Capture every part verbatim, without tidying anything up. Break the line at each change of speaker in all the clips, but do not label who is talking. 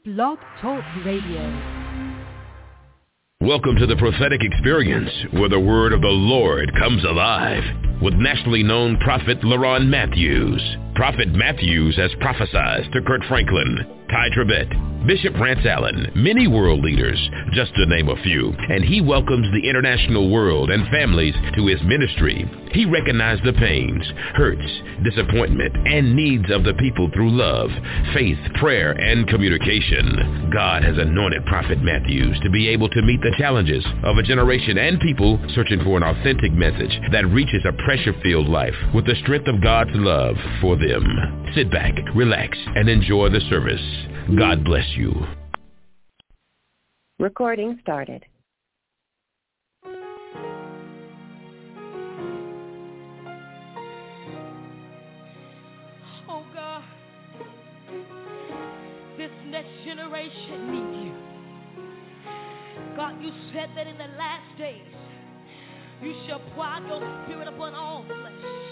Blog Talk Radio.
Welcome to the prophetic experience where the word of the Lord comes alive with nationally known prophet LaRon Matthews. Prophet Matthews has prophesied to Kurt Franklin, Ty Tribbett, Bishop Rance Allen, many world leaders, just to name a few, and he welcomes the international world and families to his ministry. He recognized the pains, hurts, disappointment, and needs of the people through love, faith, prayer, and communication. God has anointed Prophet Matthews to be able to meet the challenges of a generation and people searching for an authentic message that reaches a pressure-filled life with the strength of God's love for them. Sit back, relax, and enjoy the service. God bless you.
Recording started.
Oh God, this next generation needs you. God, you said that in the last days, you shall pour out your spirit upon all flesh.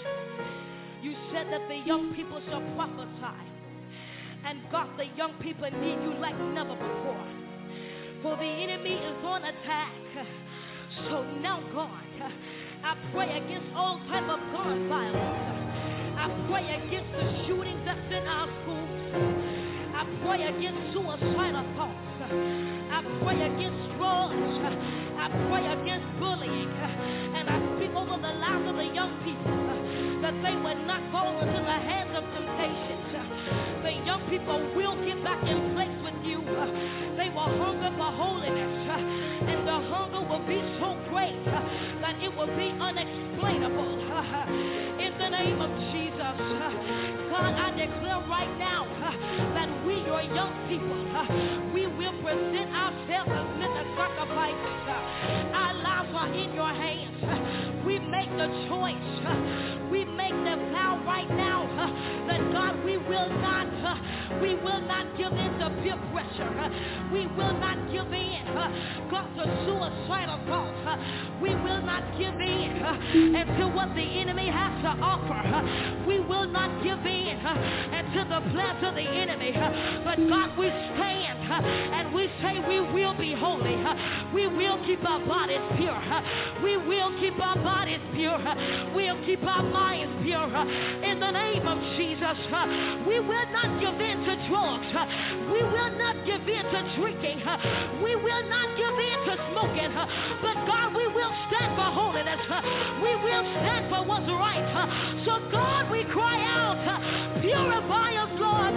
You said that the young people shall prophesy. And God, the young people need you like never before. For the enemy is on attack. So now, God, I pray against all type of gun violence. I pray against the shootings that's in our schools. I pray against suicidal thoughts. I pray against drugs. I pray against bullying. And I speak over the lives of the young people that they would not fall into the hands of temptations. The young people will get back in place with you. They will hunger for holiness. And the hunger will be so great that it will be unexplainable. In the name of Jesus, God, I declare right now that we, your young people, we will present ourselves as living sacrifices. Our lives are in your hands. We make the choice. We make the vow right now that God, we will not, we will not give in to peer pressure. We will not give in, God, to suicidal thoughts. We will not give in until what the enemy has to offer. We will not give in until the plans of the enemy. But God, we stand and we say we will be holy. We will keep our bodies pure. We will keep our bodies pure. We'll keep our minds pure. In the name of Jesus, we will not give in to drugs. We will not give in to drinking. We will not give in to smoking. But God, we will stand for holiness. We will stand for what's right. So God, we cry out, purify us, Lord.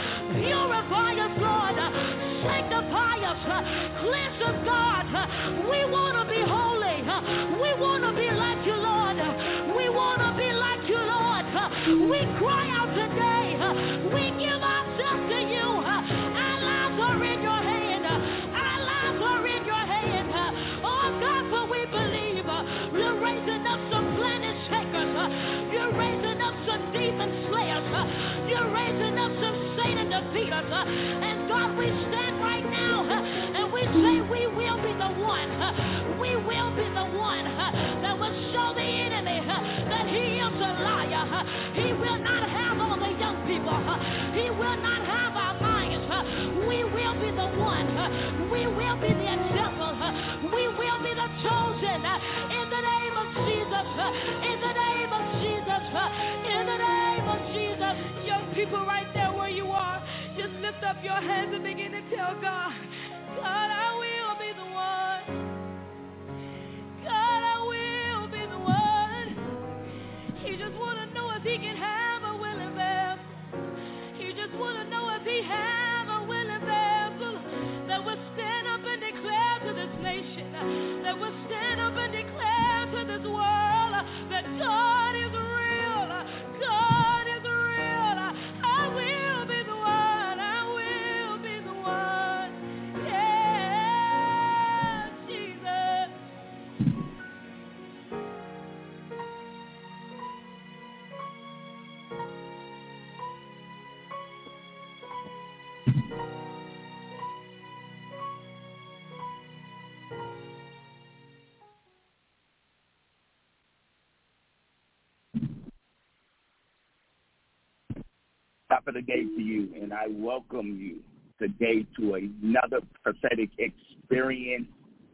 Purify us, Lord. Sanctify us. Cleanse us, God. We want to be holy. We want to be like you, Lord. We want to be like you, Lord. We cry out today. We give ourselves to you. Our lives are in your hand. Our lives are in your hand. Oh, God, for we believe you're raising up some planet shakers. You're raising up some demon slayers. You're raising up some Satan defeaters. And God, we stand right now and we say we will be the one. We will be the one that will show the enemy that he is a liar. He will not have all the young people. He will not have our minds. We will be the one. We will be the example. We will be the chosen. In the name of Jesus. In the name of Jesus. In the name of Jesus. Young people right there where you are, just lift up your hands and begin to tell God, God, I will be the one. God, I will be the one. He just want to know if he can have a willing vessel. He just want to know if he have a willing vessel that will stand up and declare to this nation, that will stand up and declare to this world that God is real. God is real. I will be the one. I will be the one. Yeah, Jesus.
Top of the gate to you, and I welcome you
today to another prophetic experience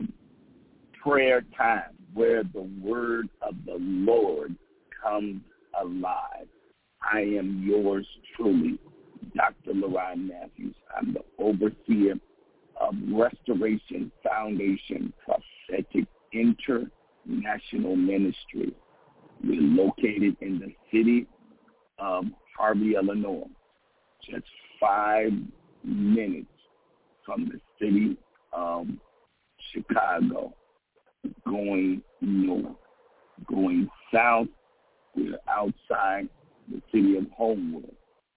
prayer time where the word of the Lord comes alive. I am yours truly, Doctor LaRon Matthews. I'm the overseer of Restoration Foundation Prophetic International Ministry. We're located in the city of Harvey, Illinois, just five minutes from the city of Chicago, going north. Going south, we're outside the city of Homewood.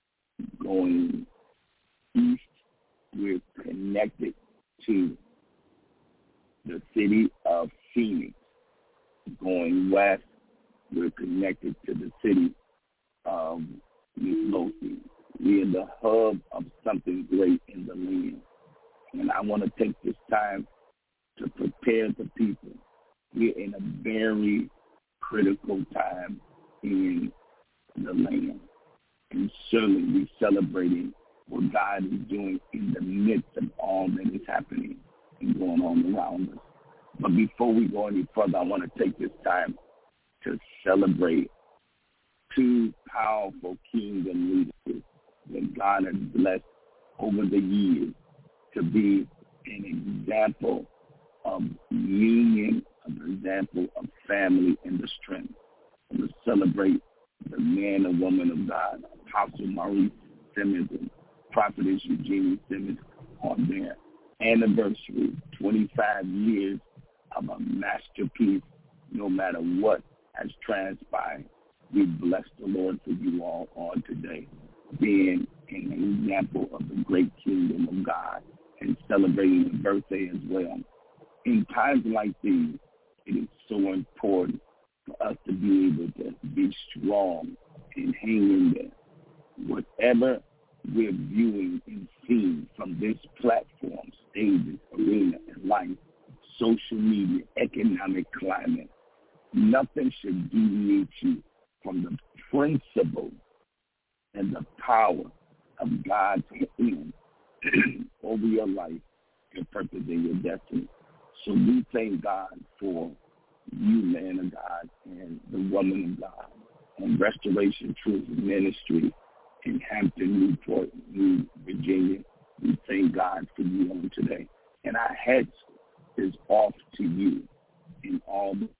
Going east, we're connected to the city of Phoenix. Going west, we're connected to the city of Midlothian. We're the hub of something great in the land. And I want to take this time to prepare the people. We're in a very critical time in the land. And certainly we're celebrating what God is doing in the midst of all that is happening and going on around us. But before we go any further, I want to take this time to celebrate two powerful kingdom leaders that God has blessed over the years to be an example of union, an example of family and the strength. And to celebrate the man and woman of God, Apostle Maurice Simmons and Prophetess Eugenie Simmons, on their anniversary, twenty-five years of a masterpiece. No matter what has transpired, we bless the Lord for you all on today, being an example of the great kingdom of God and celebrating the birthday as well. In times like these, it is so important for us to be able to be strong and hang in there. Whatever we're viewing and seeing from this platform, stages, arena, and life, social media, economic climate, nothing should deviate you from the principle and the power of God's hand over your life, your purpose, and your destiny. So we thank God for you, man of God, and the woman of God, and Restoration Truth Ministry in Hampton, Newport, New Virginia. We thank God for you on today. And our heads is off to you in all the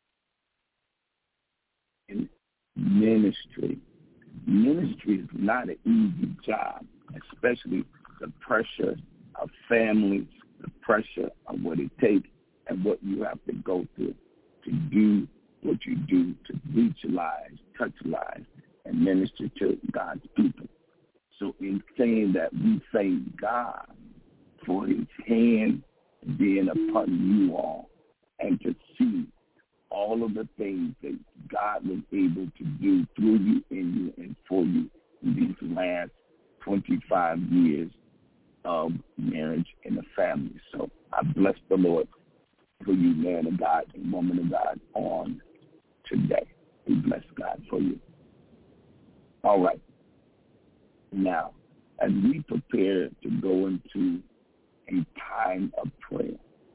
in ministry. Ministry is not an easy job, especially the pressure of family, the pressure of what it takes and what you have to go through to do what you do, to reach lives, touch lives, and minister to God's people. So in saying that, we thank God for his hand being upon you all and to see all of the things that God was able to do through you, in you, and for you in these last twenty-five years of marriage and a family. So I bless the Lord for you, man of God and woman of God, on today. We bless God for you. All right. Now, as we prepare to go into a time of prayer,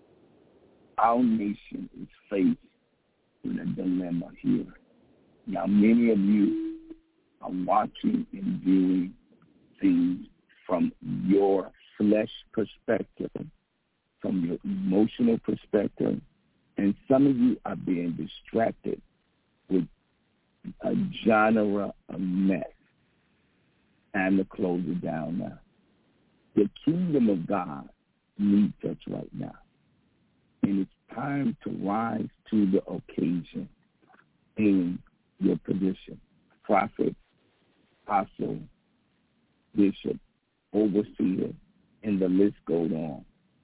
our nation is faced with a dilemma here. Now, many of you are watching and viewing things from your flesh perspective, from your emotional perspective, and some of you are being distracted with a genre of mess. Time to close it down now. The kingdom of God needs us right now. And it's time to rise to the occasion in your position. Prophet, apostle, bishop, overseer, and the list goes on.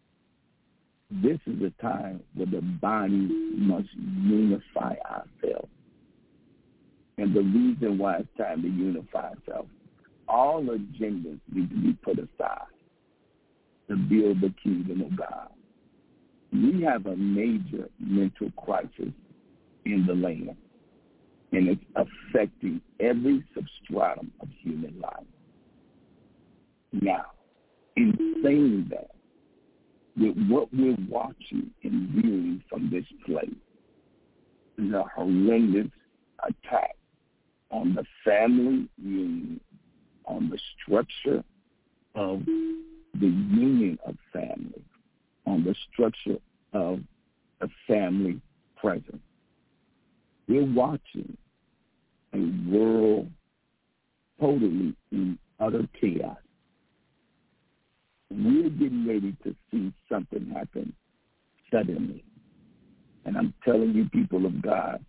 This is a time where the body must unify ourselves. And the reason why it's time to unify ourselves, all agendas need to be put aside to build the kingdom of God. We have a major mental crisis in the land, and it's affecting every substratum of human life. Now, in saying that with what we're watching and viewing from this place is a horrendous attack on the family union, on the structure of the union of family, on the structure of the family present. We're watching a world totally in utter chaos. We're getting ready to see something happen suddenly. And I'm telling you, people of God,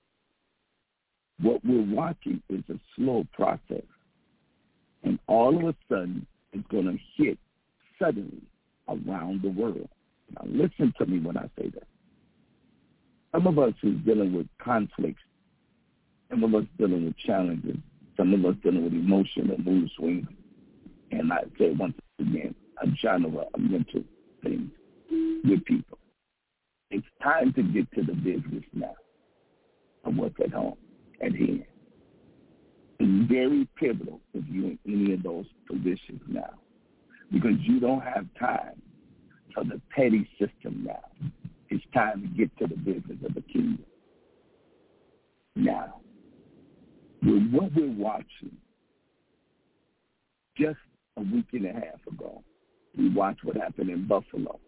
what we're watching is a slow process. And all of a sudden, it's going to hit suddenly around the world. Now, listen to me when I say that. Some of us who's dealing with conflicts, some of us dealing with challenges, some of us dealing with emotional mood swings, and I say once again, a genre of mental things with people. It's time to get to the business now of what's at home, at hand. It's very pivotal if you're in any of those positions now, because you don't have time for the petty system now. It's time to get to the business of the kingdom. Now, with what we're watching, just a week and a half ago, we watched what happened in Buffalo.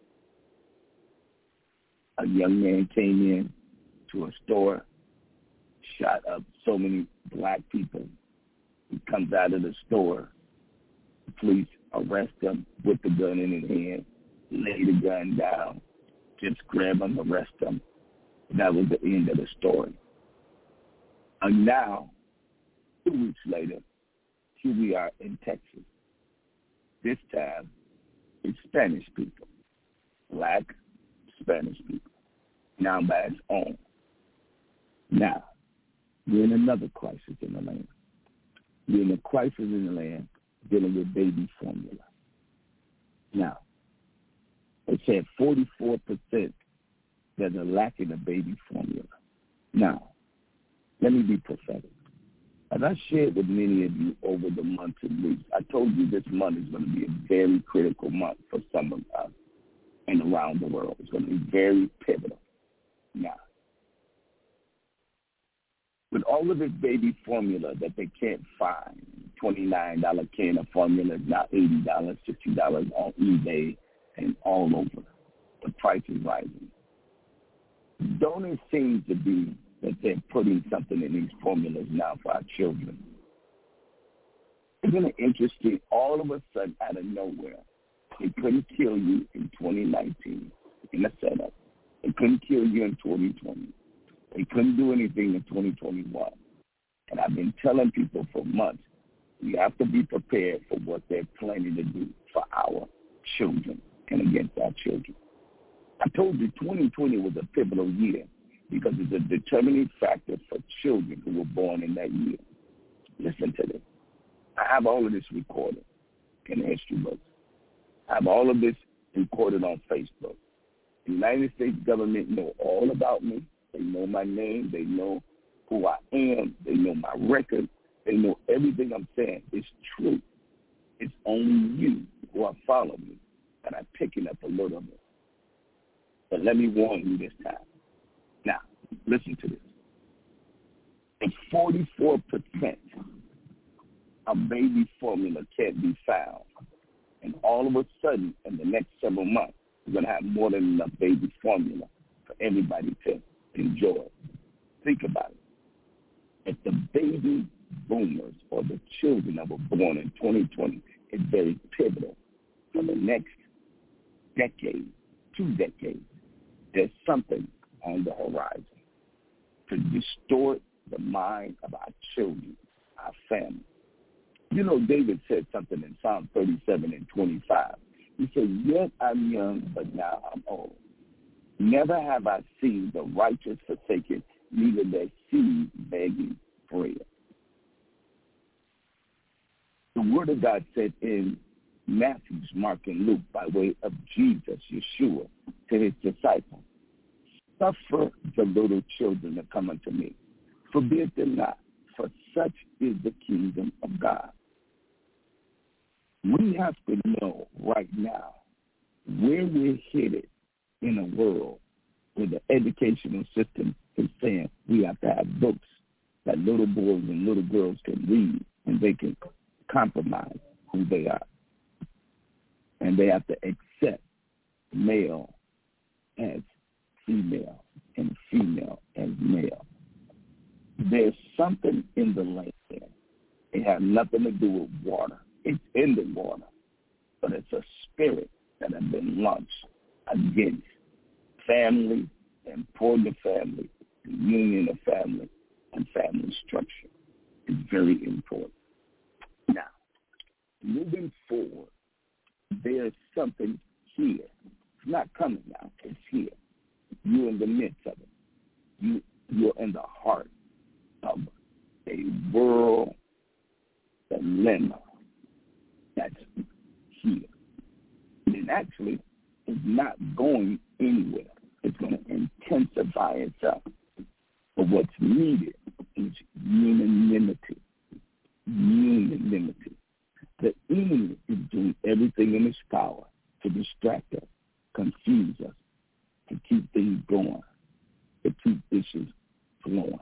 A young man came in to a store, shot up so many black people. He comes out of the store. The police arrest him with the gun in his hand, lay the gun down, just grab him, arrest him. That was the end of the story. And now, two weeks later, here we are in Texas. This time, it's Spanish people, black Spanish people, now by its own. Now, we're in another crisis in the land. We're in a crisis in the land dealing with baby formula. Now, it said forty-four percent that are lacking a baby formula. Now, let me be prophetic. As I shared with many of you over the months and weeks, I told you this month is going to be a very critical month for some of us and around the world. It's going to be very pivotal. Now, with all of this baby formula that they can't find, twenty-nine dollars can of formula is now eighty dollars, sixty dollars on eBay and all over. The price is rising. Don't it seem to be that they're putting something in these formulas now for our children? Isn't it interesting? All of a sudden, out of nowhere, it couldn't kill you in twenty nineteen in the setup. It couldn't kill you in twenty twenty. They couldn't do anything in twenty twenty-one. And I've been telling people for months, we have to be prepared for what they're planning to do for our children and against our children. I told you twenty twenty was a pivotal year because it's a determining factor for children who were born in that year. Listen to this. I have all of this recorded in the history books. I have all of this recorded on Facebook. The United States government know all about me. They know my name. They know who I am. They know my record. They know everything I'm saying is true. It's only you who are following me that are picking up a little bit. But let me warn you this time. Now, listen to this. If forty-four percent of baby formula can't be found, and all of a sudden, in the next several months, we're going to have more than enough baby formula for everybody to enjoy. Think about it. If the baby boomers or the children that were born in twenty twenty is very pivotal for the next decade, two decades, there's something on the horizon to distort the mind of our children, our family. You know, David said something in Psalm thirty-seven and twenty-five. He said, yet I'm young, but now I'm old. Never have I seen the righteous forsaken, neither their seed begging bread. The Word of God said in Matthew, Mark, and Luke, by way of Jesus, Yeshua, to his disciples, suffer the little children to come unto me. Forbid them not, for such is the kingdom of God. We have to know right now where we're headed in a world where the educational system is saying we have to have books that little boys and little girls can read and they can compromise who they are. And they have to accept male as female and female as male. There's something in the land. It has nothing to do with water. It's in the water, but it's a spirit that has been launched against family, important family, the union of family, and family structure. It's very important. Now, moving forward, there's something here. It's not coming now. It's here. You're in the midst of it. You, you're in the heart of a world dilemma that's here. And actually, it's not going anywhere. It's going to intensify itself. But what's needed is unanimity. Unanimity. The enemy is doing everything in his power to distract us, confuse us, to keep things going, to keep issues flowing.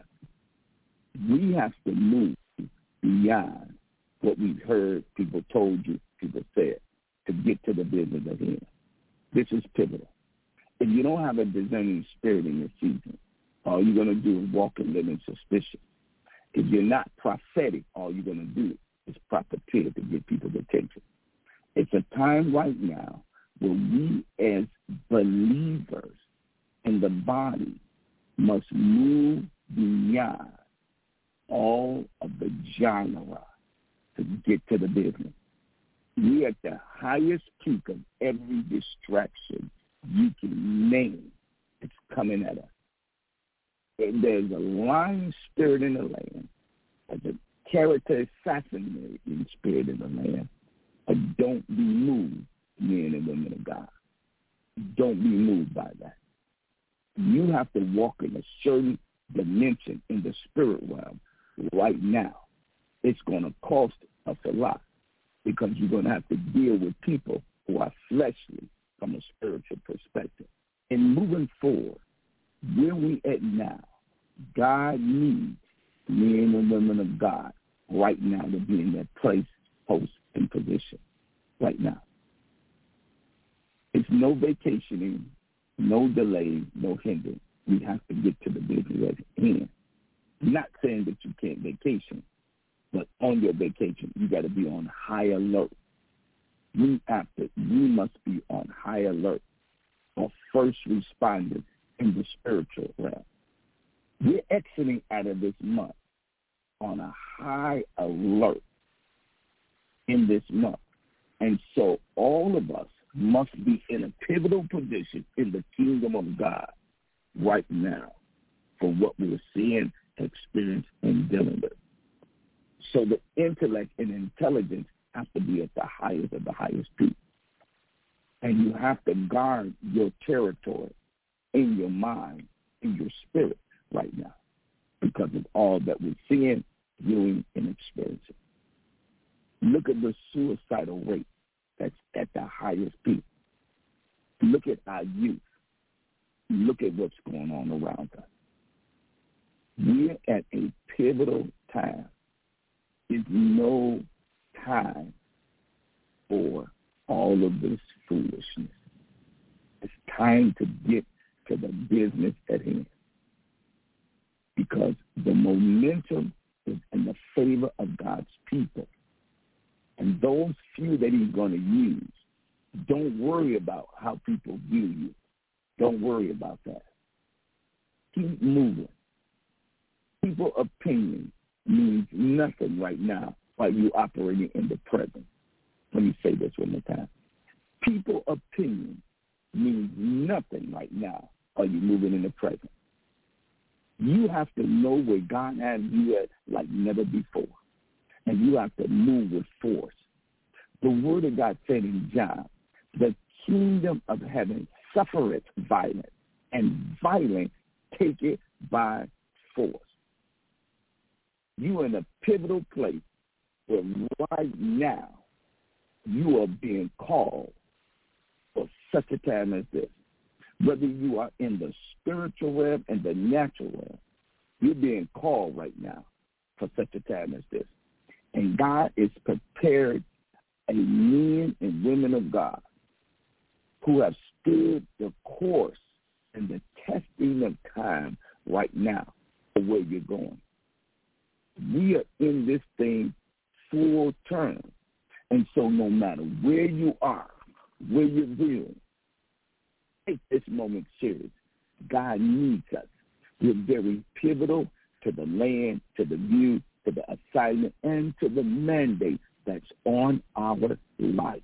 We have to move beyond what we've heard, people told you, people said, to get to the business at hand. This is pivotal. If you don't have a discerning spirit in your season, all you're going to do is walk and live in suspicion. If you're not prophetic, all you're going to do is profiteer to get people's attention. It's a time right now where we as believers in the body must move beyond all of the genre to get to the business. We're at the highest peak of every distraction you can name. It's coming at us. And there's a lying spirit in the land. There's a character assassinating spirit in the land. But don't be moved, men and women of God. Don't be moved by that. You have to walk in a certain dimension in the spirit realm right now. It's going to cost us a lot because you're going to have to deal with people who are fleshly from a spiritual perspective. And moving forward, where we at now, God needs men and women of God right now to be in their place, post, and position right now. It's no vacationing, no delay, no hindrance. We have to get to the business at hand. Not saying that you can't vacation, but on your vacation, you got to be on high alert. We have to, we must be on high alert or first responders in the spiritual realm. We're exiting out of this month on a high alert in this month. And so all of us must be in a pivotal position in the kingdom of God right now for what we're seeing, experience, and dealing with. So the intellect and intelligence have to be at the highest of the highest peak. And you have to guard your territory in your mind, in your spirit right now because of all that we're seeing, doing, and experiencing. Look at the suicidal rate that's at the highest peak. Look at our youth. Look at what's going on around us. We're at a pivotal time. There's no time for all of this foolishness. It's time to get to the business at hand because the momentum is in the favor of God's people. And those few that he's going to use, don't worry about how people view you. Don't worry about that. Keep moving. People's opinion means nothing right now while you're operating in the present. Let me say this one more time. People's opinion means nothing right now while you're moving in the present. You have to know where God has you at like never before. And you have to move with force. The word of God said in John, the kingdom of heaven suffereth violence, and violence take it by force. You are in a pivotal place where right now you are being called for such a time as this. Whether you are in the spiritual realm and the natural realm, you're being called right now for such a time as this. And God is prepared a men and women of God who have stood the course and the testing of time right now for where you're going. We are in this thing full term. And so no matter where you are, where you're doing, take this moment serious. God needs us. We're very pivotal to the land, to the view, to the assignment, and to the mandate that's on our life.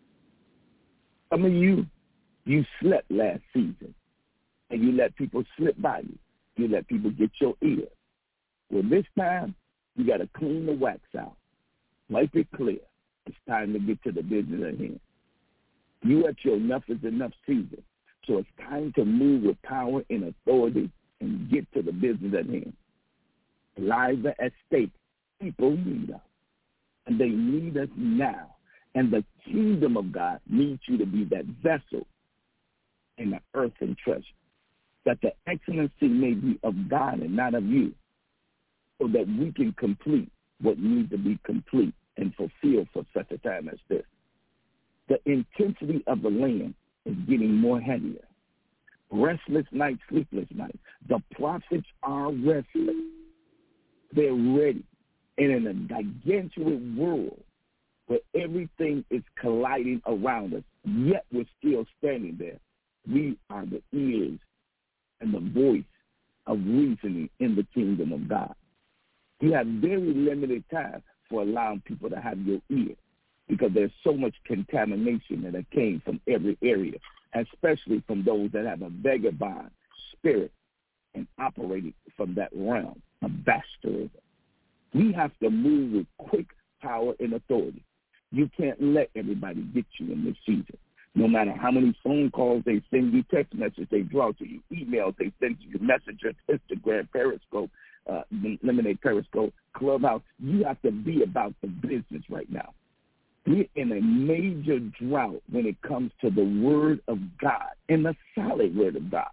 Some of you, you slept last season, and you let people slip by you. You let people get your ear. Well, this time, you got to clean the wax out. Wipe it clear. It's time to get to the business at hand. You at your enough is enough season. So it's time to move with power and authority and get to the business at hand. Lives are at stake. People need us. And they need us now. And the kingdom of God needs you to be that vessel in the earthen treasure, that the excellency may be of God and not of you, so that we can complete what needs to be complete and fulfilled for such a time as this. The intensity of the land is getting more heavier. Restless nights, sleepless nights. The prophets are restless. They're ready. And in a gigantic world where everything is colliding around us, yet we're still standing there, we are the ears and the voice of reasoning in the kingdom of God. You have very limited time for allowing people to have your ear, because there's so much contamination that came from every area, especially from those that have a vagabond spirit and operating from that realm of bastardism. We have to move with quick power and authority. You can't let everybody get you in this season. No matter how many phone calls they send you, text messages they draw to you, emails they send to you, Messenger, Instagram, Periscope, uh, Lemonade Periscope, Clubhouse, you have to be about the business right now. We're in a major drought when it comes to the word of God and the solid word of God.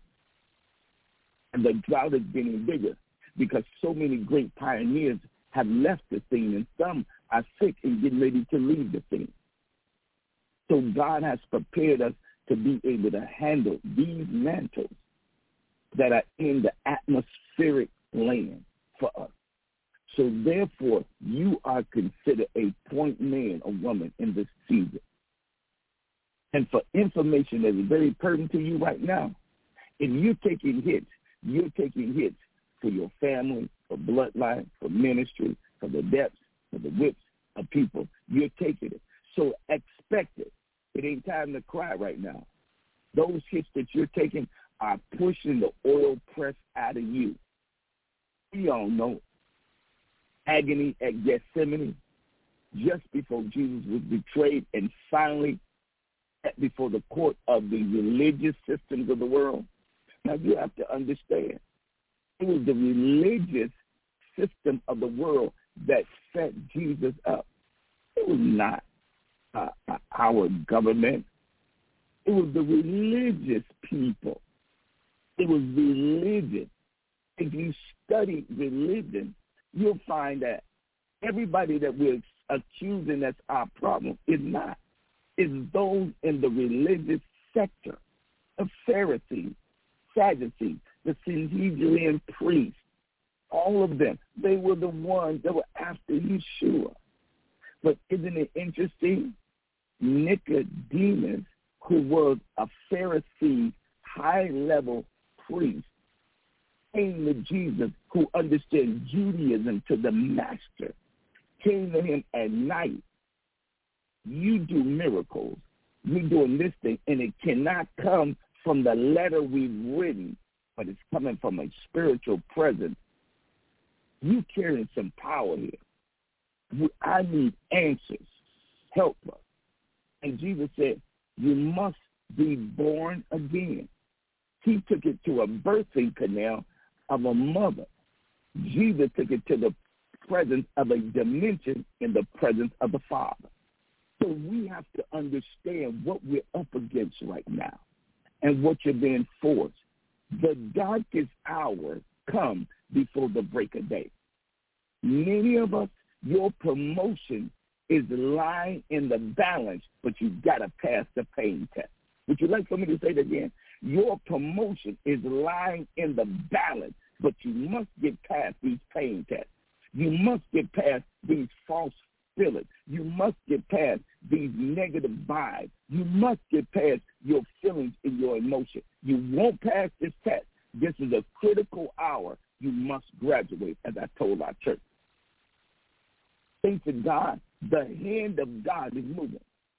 And the drought is getting bigger because so many great pioneers have left the scene, and some are sick and getting ready to leave the scene. So God has prepared us to be able to handle these mantles that are in the atmospheric land for us. So therefore, you are considered a point man or woman in this season. And for information that is very pertinent to you right now, if you're taking hits, you're taking hits for your family, for bloodline, for ministry, for the depths, for the widths of people. You're taking it. So expect it. It ain't time to cry right now. Those hits that you're taking are pushing the oil press out of you. We all know agony at Gethsemane, just before Jesus was betrayed and finally before the court of the religious systems of the world. Now, you have to understand, it was the religious system of the world that set Jesus up. It was not uh, our government. It was the religious people. It was religion. If you study religion, you'll find that everybody that we're accusing that's our problem is not. It's those in the religious sector, the Pharisees, Sadducees, the Sanhedrin priests, all of them. They were the ones that were after Yeshua. But isn't it interesting? Nicodemus, who was a Pharisee, high-level priest, came to Jesus, who understood Judaism to the master, came to him at night. You do miracles. You're doing this thing, and it cannot come from the letter we've written, but it's coming from a spiritual presence. You carrying some power here. I need answers. Help us. And Jesus said, you must be born again. He took it to a birthing canal of a mother. Jesus took it to the presence of a dimension in the presence of the Father. So we have to understand what we're up against right now and what you're being forced. The darkest hour comes before the break of day. Many of us, your promotion is lying in the balance, but you got to pass the pain test. Would you like for me to say that again? Your promotion is lying in the balance, but you must get past these pain tests. You must get past these false feelings. You must get past these negative vibes. You must get past your feelings and your emotion. You won't pass this test. This is a critical hour. You must graduate, as I told our church. Thanks to God, the hand of God is moving.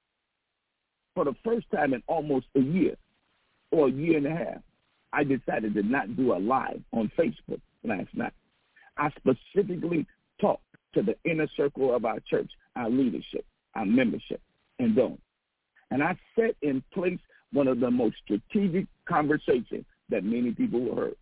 For the first time in almost a year or a year and a half, I decided to not do a live on Facebook last night. I specifically talked to the inner circle of our church, our leadership, our membership, and those. And I set in place one of the most strategic conversations that many people heard.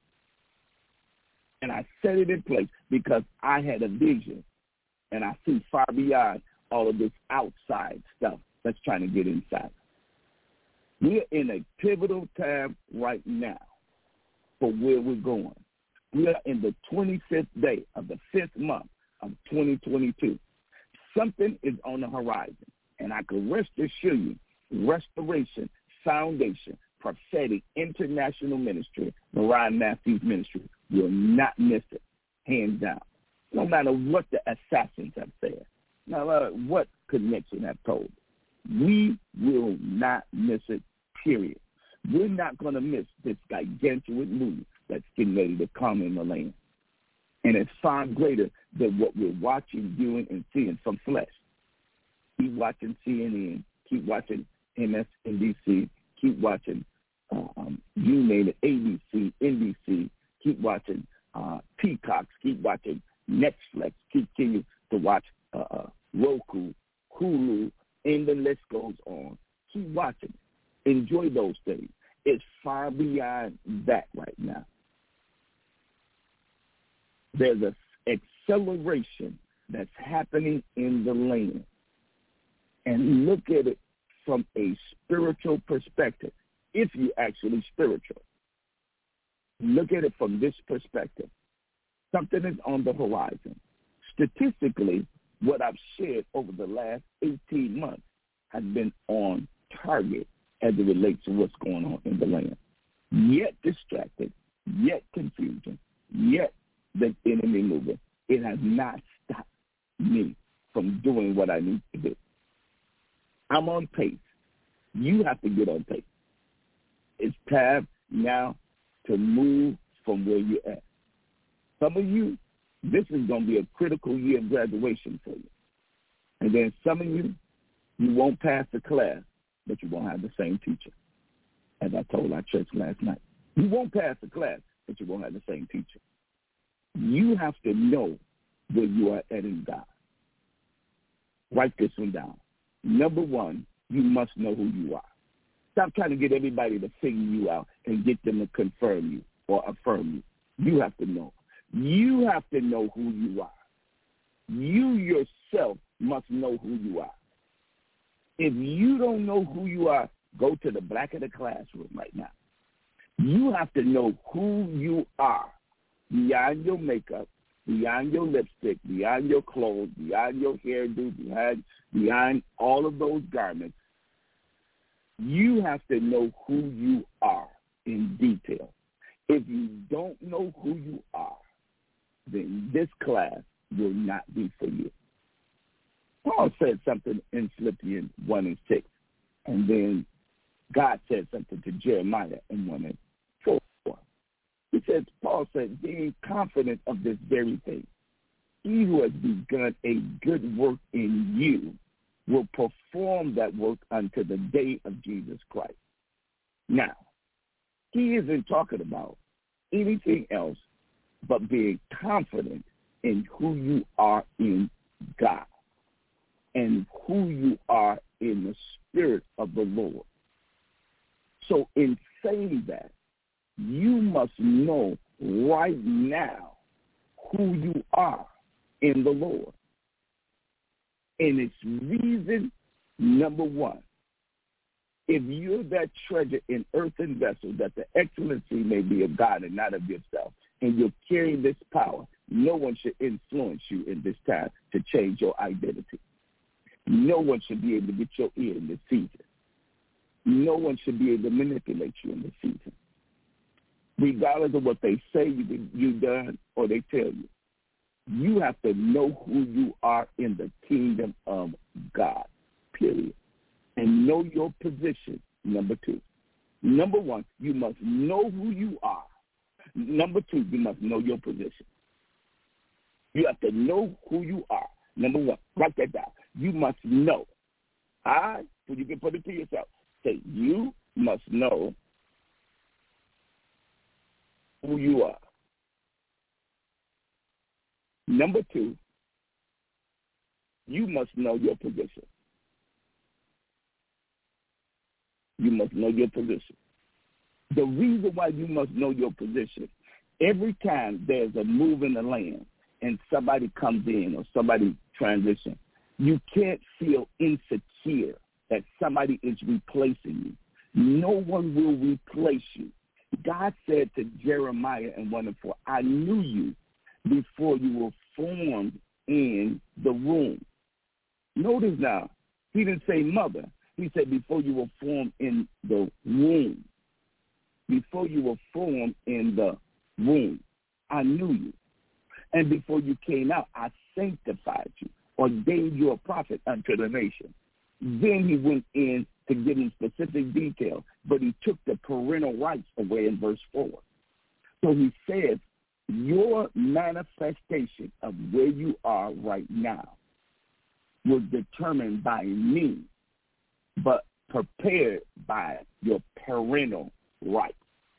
And I set it in place because I had a vision, and I see far beyond all of this outside stuff that's trying to get inside. We're in a pivotal time right now for where we're going. We are in the twenty-fifth day of the fifth month of twenty twenty-two. Something is on the horizon, and I can rest assure you, Restoration Foundation Prophetic International Ministry, Lorraine Matthews Ministry, will not miss it, hands down. No matter what the assassins have said, no matter what connection have told, we will not miss it, period. We're not going to miss this gigantic move that's getting ready to come in the land. And it's far greater than what we're watching, viewing, and seeing from flesh. Keep watching C N N. Keep watching M S N B C. Keep watching, um, you name it, A B C, N B C. Keep watching uh, Peacocks. Keep watching Netflix. Continue to watch uh, uh, Roku, Hulu, and the list goes on. Keep watching. Enjoy those things. It's far beyond that right now. There's an acceleration that's happening in the land. And look at it from a spiritual perspective, if you're actually spiritual. Look at it from this perspective. Something is on the horizon. Statistically, what I've shared over the last eighteen months has been on target as it relates to what's going on in the land. Yet distracted, yet confusion, yet the enemy moving. It has not stopped me from doing what I need to do. I'm on pace. You have to get on pace. It's time now to move from where you're at. Some of you, this is going to be a critical year of graduation for you. And then some of you, you won't pass the class, but you won't have the same teacher, as I told our church last night. You won't pass the class, but you won't have the same teacher. You have to know where you are at in God. Write this one down. Number one, you must know who you are. Stop trying to get everybody to figure you out and get them to confirm you or affirm you. You have to know. You have to know who you are. You yourself must know who you are. If you don't know who you are, go to the back of the classroom right now. You have to know who you are beyond your makeup, beyond your lipstick, beyond your clothes, beyond your hairdo, beyond, beyond all of those garments. You have to know who you are in detail. If you don't know who you are, then this class will not be for you. Paul said something in Philippians one and six, and then God said something to Jeremiah in one and four. He said, Paul said, being confident of this very thing, he who has begun a good work in you will perform that work unto the day of Jesus Christ. Now, he isn't talking about anything else but being confident in who you are in God and who you are in the Spirit of the Lord. So in saying that, you must know right now who you are in the Lord. And it's reason Number one, if you're that treasure in earthen vessels, that the excellency may be of God and not of yourself, and you're carrying this power, no one should influence you in this time to change your identity. No one should be able to get your ear in this season. No one should be able to manipulate you in this season. Regardless of what they say you, you've done or they tell you, you have to know who you are in the kingdom of God, period. And know your position, number two. Number one, you must know who you are. Number two, you must know your position. You have to know who you are. Number one, write that down. You must know. I, so you can put it to yourself. Say, you must know who you are. Number two, you must know your position. You must know your position. The reason why you must know your position, every time there's a move in the land and somebody comes in or somebody transitions, you can't feel insecure that somebody is replacing you. No one will replace you. God said to Jeremiah in one and four, I knew you before you were formed in the womb. Notice now, he didn't say mother. He said before you were formed in the womb. Before you were formed in the womb, I knew you. And before you came out, I sanctified you, ordained you a prophet unto the nation. Then he went in to give him specific details, but he took the parental rights away in verse four. So he says, your manifestation of where you are right now was determined by me, but prepared by your parental rights.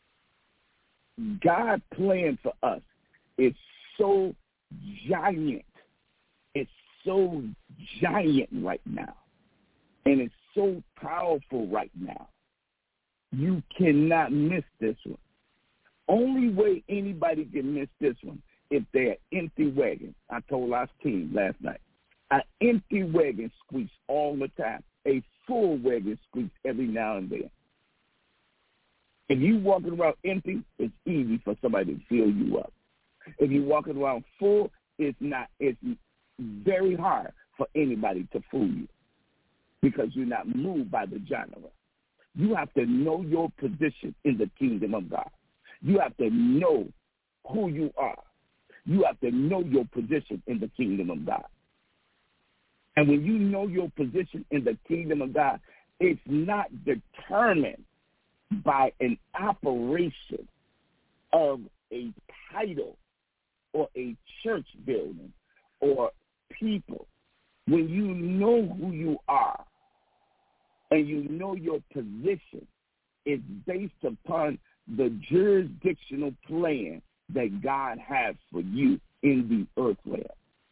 God's plan for us is so giant. It's so giant right now. And it's so powerful right now. You cannot miss this one. Only way anybody can miss this one if they're empty wagon. I told our team last night. An empty wagon squeaks all the time. A full wagon squeaks every now and then. If you're walking around empty, it's easy for somebody to fill you up. If you're walking around full, it's not. It's very hard for anybody to fool you because you're not moved by the genre. You have to know your position in the kingdom of God. You have to know who you are. You have to know your position in the kingdom of God. And when you know your position in the kingdom of God, it's not determined by an operation of a title or a church building or people. When you know who you are and you know your position, it's based upon the jurisdictional plan that God has for you in the earth realm.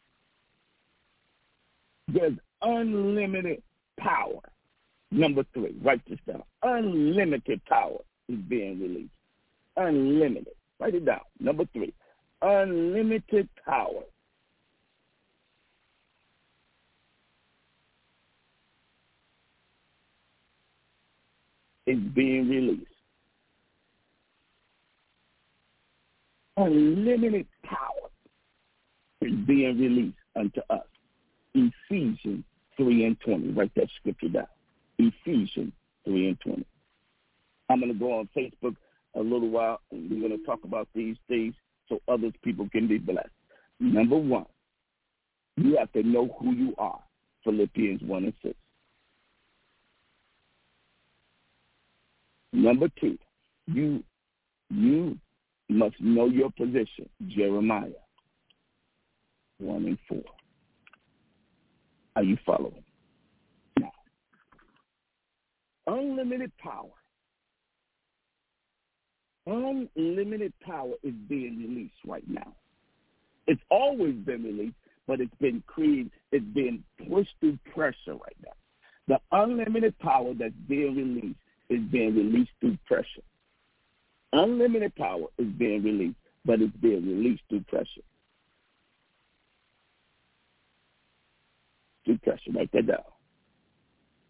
There's unlimited power. Number three, write this down. Unlimited power is being released. Unlimited. Write it down. Number three, unlimited power is being released. Unlimited power is being released unto us. Ephesians three and twenty. Write that scripture down. Ephesians three and twenty. I'm going to go on Facebook a little while, and we're going to talk about these things so other people can be blessed. Number one, you have to know who you are. Philippians one and six. Number two, you you must know your position. Jeremiah one and four. Are you following? Now, unlimited power. Unlimited power is being released right now. It's always been released, but it's been created, it's been pushed through pressure right now. The unlimited power that's being released is being released through pressure. Unlimited power is being released, but it's being released through pressure. Through pressure, write that down.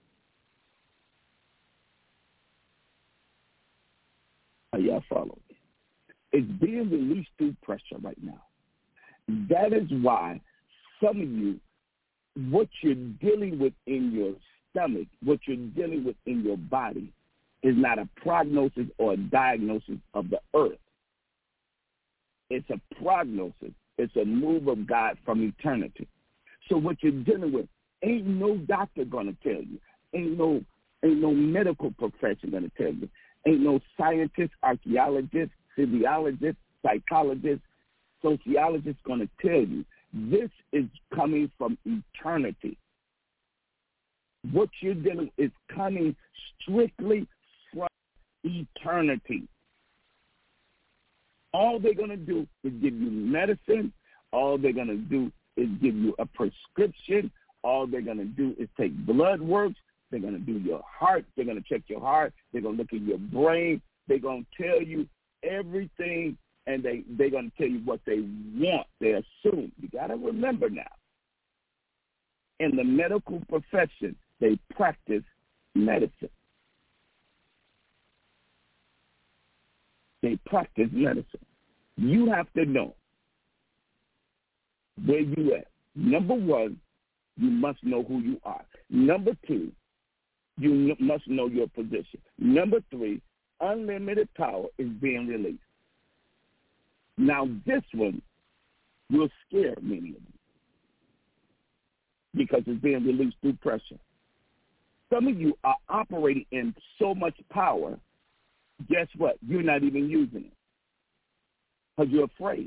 y'all follow me? It's being released through pressure right now. That is why some of you, what you're dealing with in your stomach, what you're dealing with in your body, is not a prognosis or a diagnosis of the earth. It's a prognosis. It's a move of God from eternity. So what you're dealing with, ain't no doctor going to tell you. Ain't no, ain't no medical profession going to tell you. Ain't no scientist, archaeologist, physiologist, psychologist, sociologist going to tell you. This is coming from eternity. What you're dealing with is coming strictly from eternity. All they're going to do is give you medicine. All they're going to do is give you a prescription. All they're going to do is take blood works. They're going to do your heart. They're going to check your heart. They're going to look at your brain. They're going to tell you everything, and they, they're going to tell you what they want. They assume. You got to remember now, in the medical profession, they practice medicine. They practice medicine. You have to know where you at. Number one, you must know who you are. Number two, you n- must know your position. Number three, unlimited power is being released. Now, this one will scare many of you because it's being released through pressure. Some of you are operating in so much power, guess what? You're not even using it because you're afraid.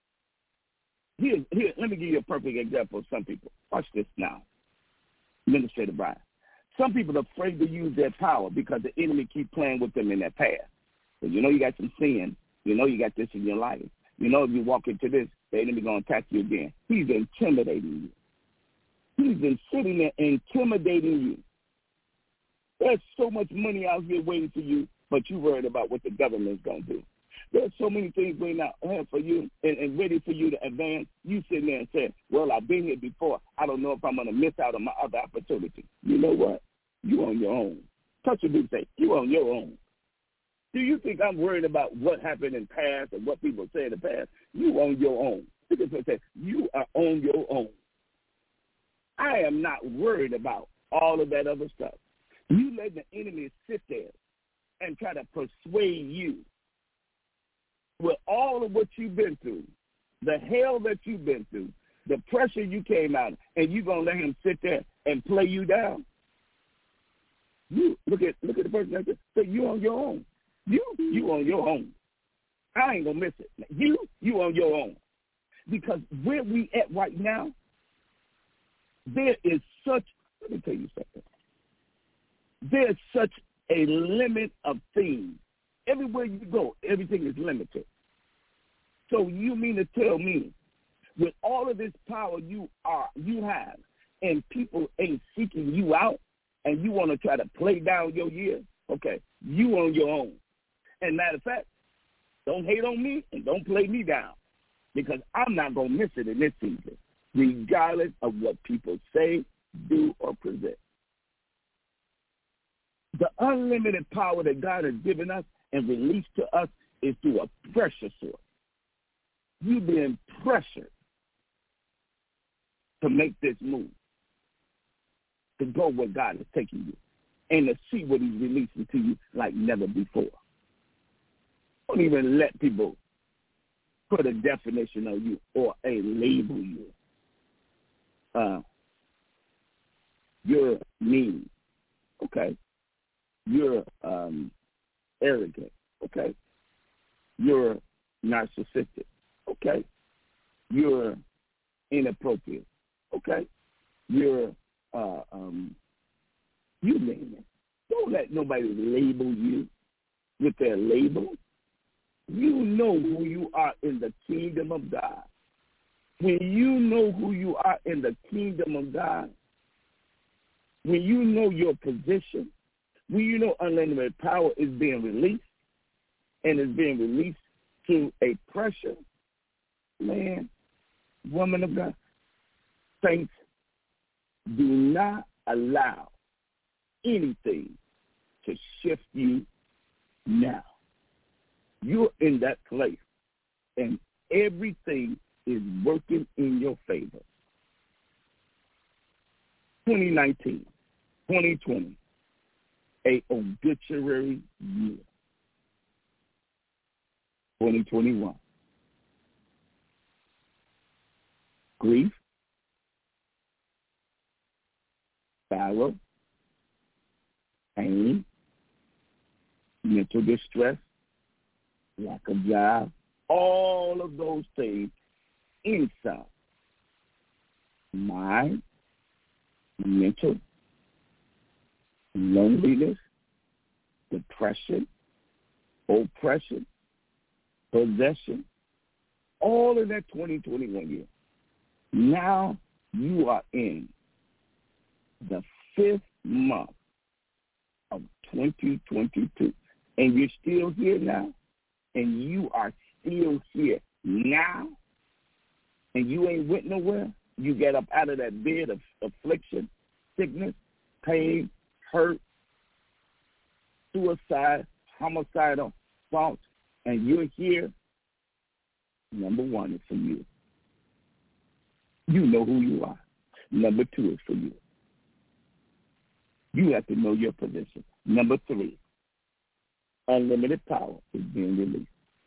Here, here, let me give you a perfect example of some people. Watch this now, Administrator Brian. Some people are afraid to use their power because the enemy keep playing with them in their past. So you know you got some sin. You know you got this in your life. You know if you walk into this, the enemy going to attack you again. He's intimidating you. He's been sitting there intimidating you. There's so much money out here waiting for you, but you're worried about what the government's going to do. There's so many things waiting out ahead for you and, and ready for you to advance. You sitting there and saying, well, I've been here before. I don't know if I'm going to miss out on my other opportunity. You know what? You on your own. Touch your big say, you on your own. Do you think I'm worried about what happened in the past and what people say in the past? You on your own. Say, you are on your own. I am not worried about all of that other stuff. You let the enemy sit there and try to persuade you with all of what you've been through, the hell that you've been through, the pressure you came out of, and you're going to let him sit there and play you down? You look at look at the person like this. Say, you on your own. You, you on your own. I ain't going to miss it. You, you on your own. Because where we at right now, there is such, let me tell you something. There's such a limit of things. Everywhere you go, everything is limited. So you mean to tell me, with all of this power you are, you have, and people ain't seeking you out, and you want to try to play down your years? Okay, you on your own. And matter of fact, don't hate on me and don't play me down, because I'm not going to miss it in this season, regardless of what people say, do, or present. The unlimited power that God has given us and released to us is through a pressure source. You're being pressured to make this move, to go where God is taking you, and to see what he's releasing to you like never before. Don't even let people put a definition on you or a label you. Uh, you're mean. Okay. You're um, arrogant. Okay. You're narcissistic. Okay. You're inappropriate. Okay. You're, uh, um, you name it. Don't let nobody label you with their label. You know who you are in the kingdom of God. When you know who you are in the kingdom of God, when you know your position, when you know unlimited power is being released and is being released to a pressure, man, woman of God, saints, do not allow anything to shift you now. you're in that place, and everything is working in your favor. twenty nineteen, twenty twenty, a obituary year. twenty twenty-one, grief, sorrow, pain, mental distress, lack of job, all of those things inside mind, mental, loneliness, depression, oppression, possession, all of that twenty twenty-one year. Now you are in the fifth month of twenty twenty-two, and you're still here now, and you are still here now, and you ain't went nowhere. You get up out of that bed of affliction, sickness, pain, hurt, suicide, homicidal thoughts, and you're here. Number one is for you. You know who you are. Number two is for you. You have to know your position. Number three, unlimited power is being released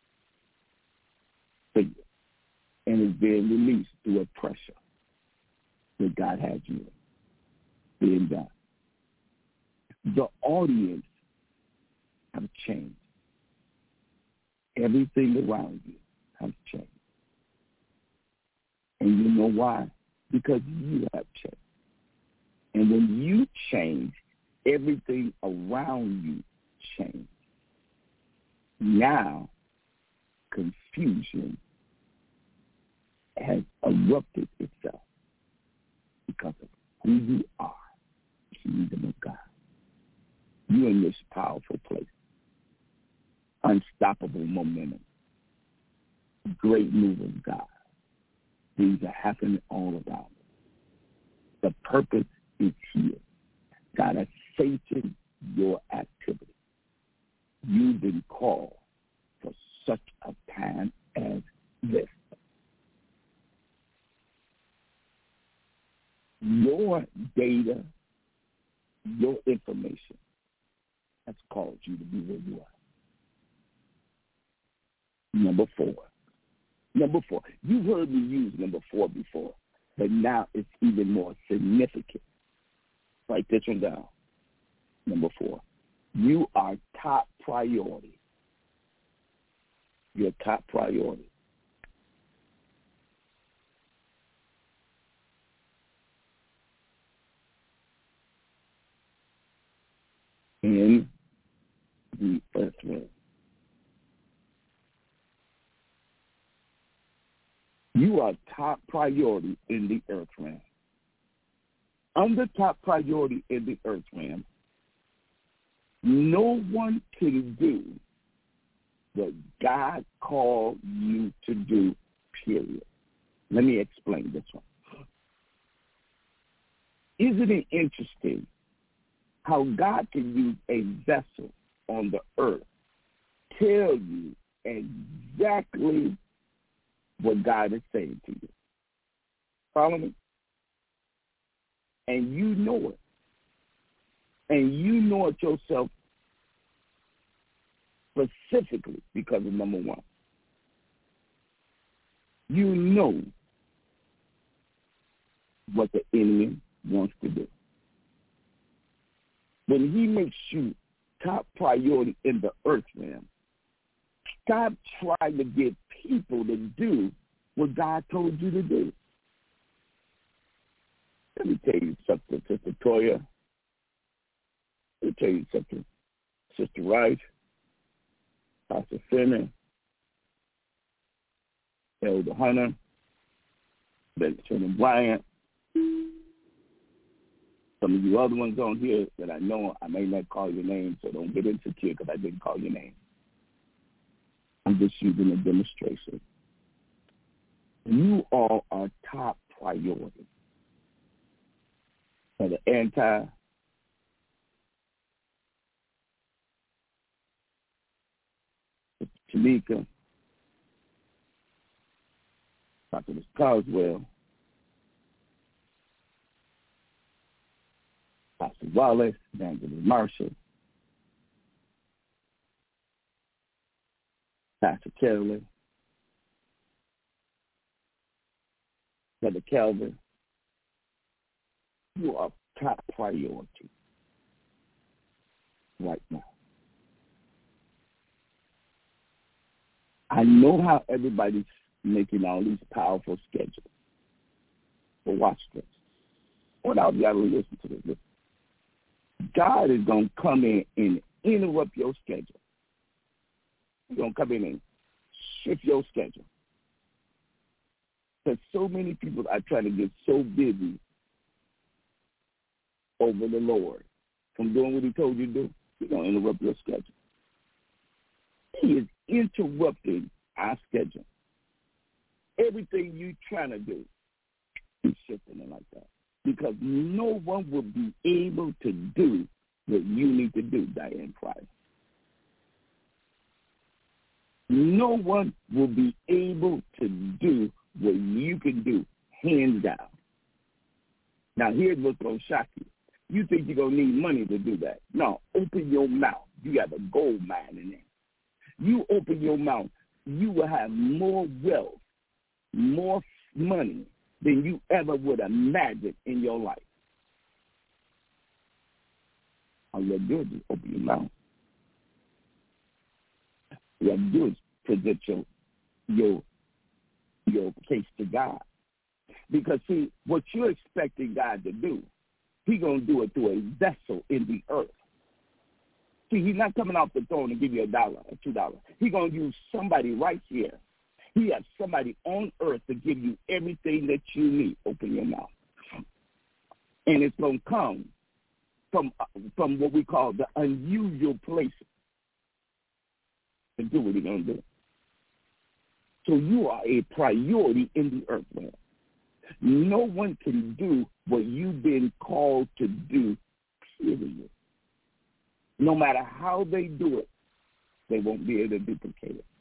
for you. And it's being released through a pressure that God has you in, being done. The audience have changed. Everything around you has changed. And you know why? Because you have changed. And when you change, everything around you changes. Now, confusion has erupted itself because of who you are, kingdom of God. You're in this powerful place. Unstoppable momentum. Great move of God. Things are happening all around us. The purpose is here. God has sanctioned your activity. You've been called for such a time as this. Your data, your information has called you to be where you are. Number four. Number four. You've heard me use number four before, but now it's even more significant. Write this one down. Number four. You are top priority. You're top priority. In the earth realm. You are top priority in the earth realm. Under top priority in the earth realm, no one can do what God called you to do, period. Let me explain this one. Isn't it interesting how God can use a vessel on the earth, tell you exactly what God is saying to you? Follow me? And you know it. And you know it yourself specifically because of number one. You know what the enemy wants to do. When he makes you top priority in the earth realm, stop trying to get people to do what God told you to do. Let me tell you something, Sister Toya. Let me tell you something, Sister Wright, Pastor Finner, Elder Hunter, Benjamin Bryant, some of you other ones on here that I know I may not call your name, so don't get insecure because I didn't call your name. I'm just using a demonstration. You all are top priority for the anti Shanika, Doctor Carswell, Pastor Wallace, Evangelist Marshall, Pastor Carolyn, Brother Calvin. You are top priority right now. I know how everybody's making all these powerful schedules. But watch this. Without you got to listen to this. Listen. God is going to come in and interrupt your schedule. He's going to come in and shift your schedule. Because so many people are trying to get so busy over the Lord from doing what he told you to do. He's going to interrupt your schedule. He is interrupting our schedule. Everything you're trying to do, he's shifting it like that. Because no one will be able to do what you need to do, Diane Price. No one will be able to do what you can do, hands down. Now, here's what's going to shock you. You think you're going to need money to do that. No, open your mouth. You have a gold mine in there. You open your mouth, you will have more wealth, more money than you ever would imagine in your life. All you have to do is just open your mouth. You have to do is present your, your, your case to God. Because, see, what you're expecting God to do, he's going to do it through a vessel in the earth. See, he's not coming off the throne to give you a dollar or two dollars. He's going to use somebody right here. He has somebody on earth to give you everything that you need. Open your mouth. And it's going to come from, from what we call the unusual places to do what he's going to do. So you are a priority in the earth, man. No one can do what you've been called to do, period. No matter how they do it, they won't be able to duplicate it.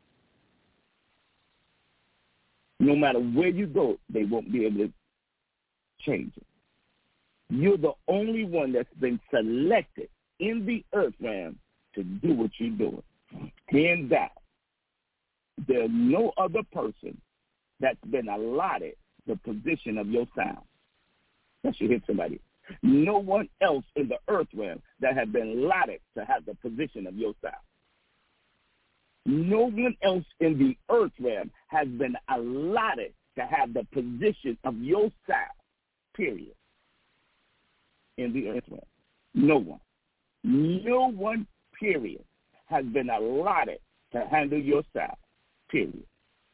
No matter where you go, they won't be able to change it. You're the only one that's been selected in the earth realm to do what you're doing. Hands down. There's no other person that's been allotted the position of your sound. That should hit somebody. No one else in the earth realm that has been allotted to have the position of your sound. No one else in the earth realm has been allotted to have the position of your sound, period, in the earth realm. No one. No one, period, has been allotted to handle your sound, period.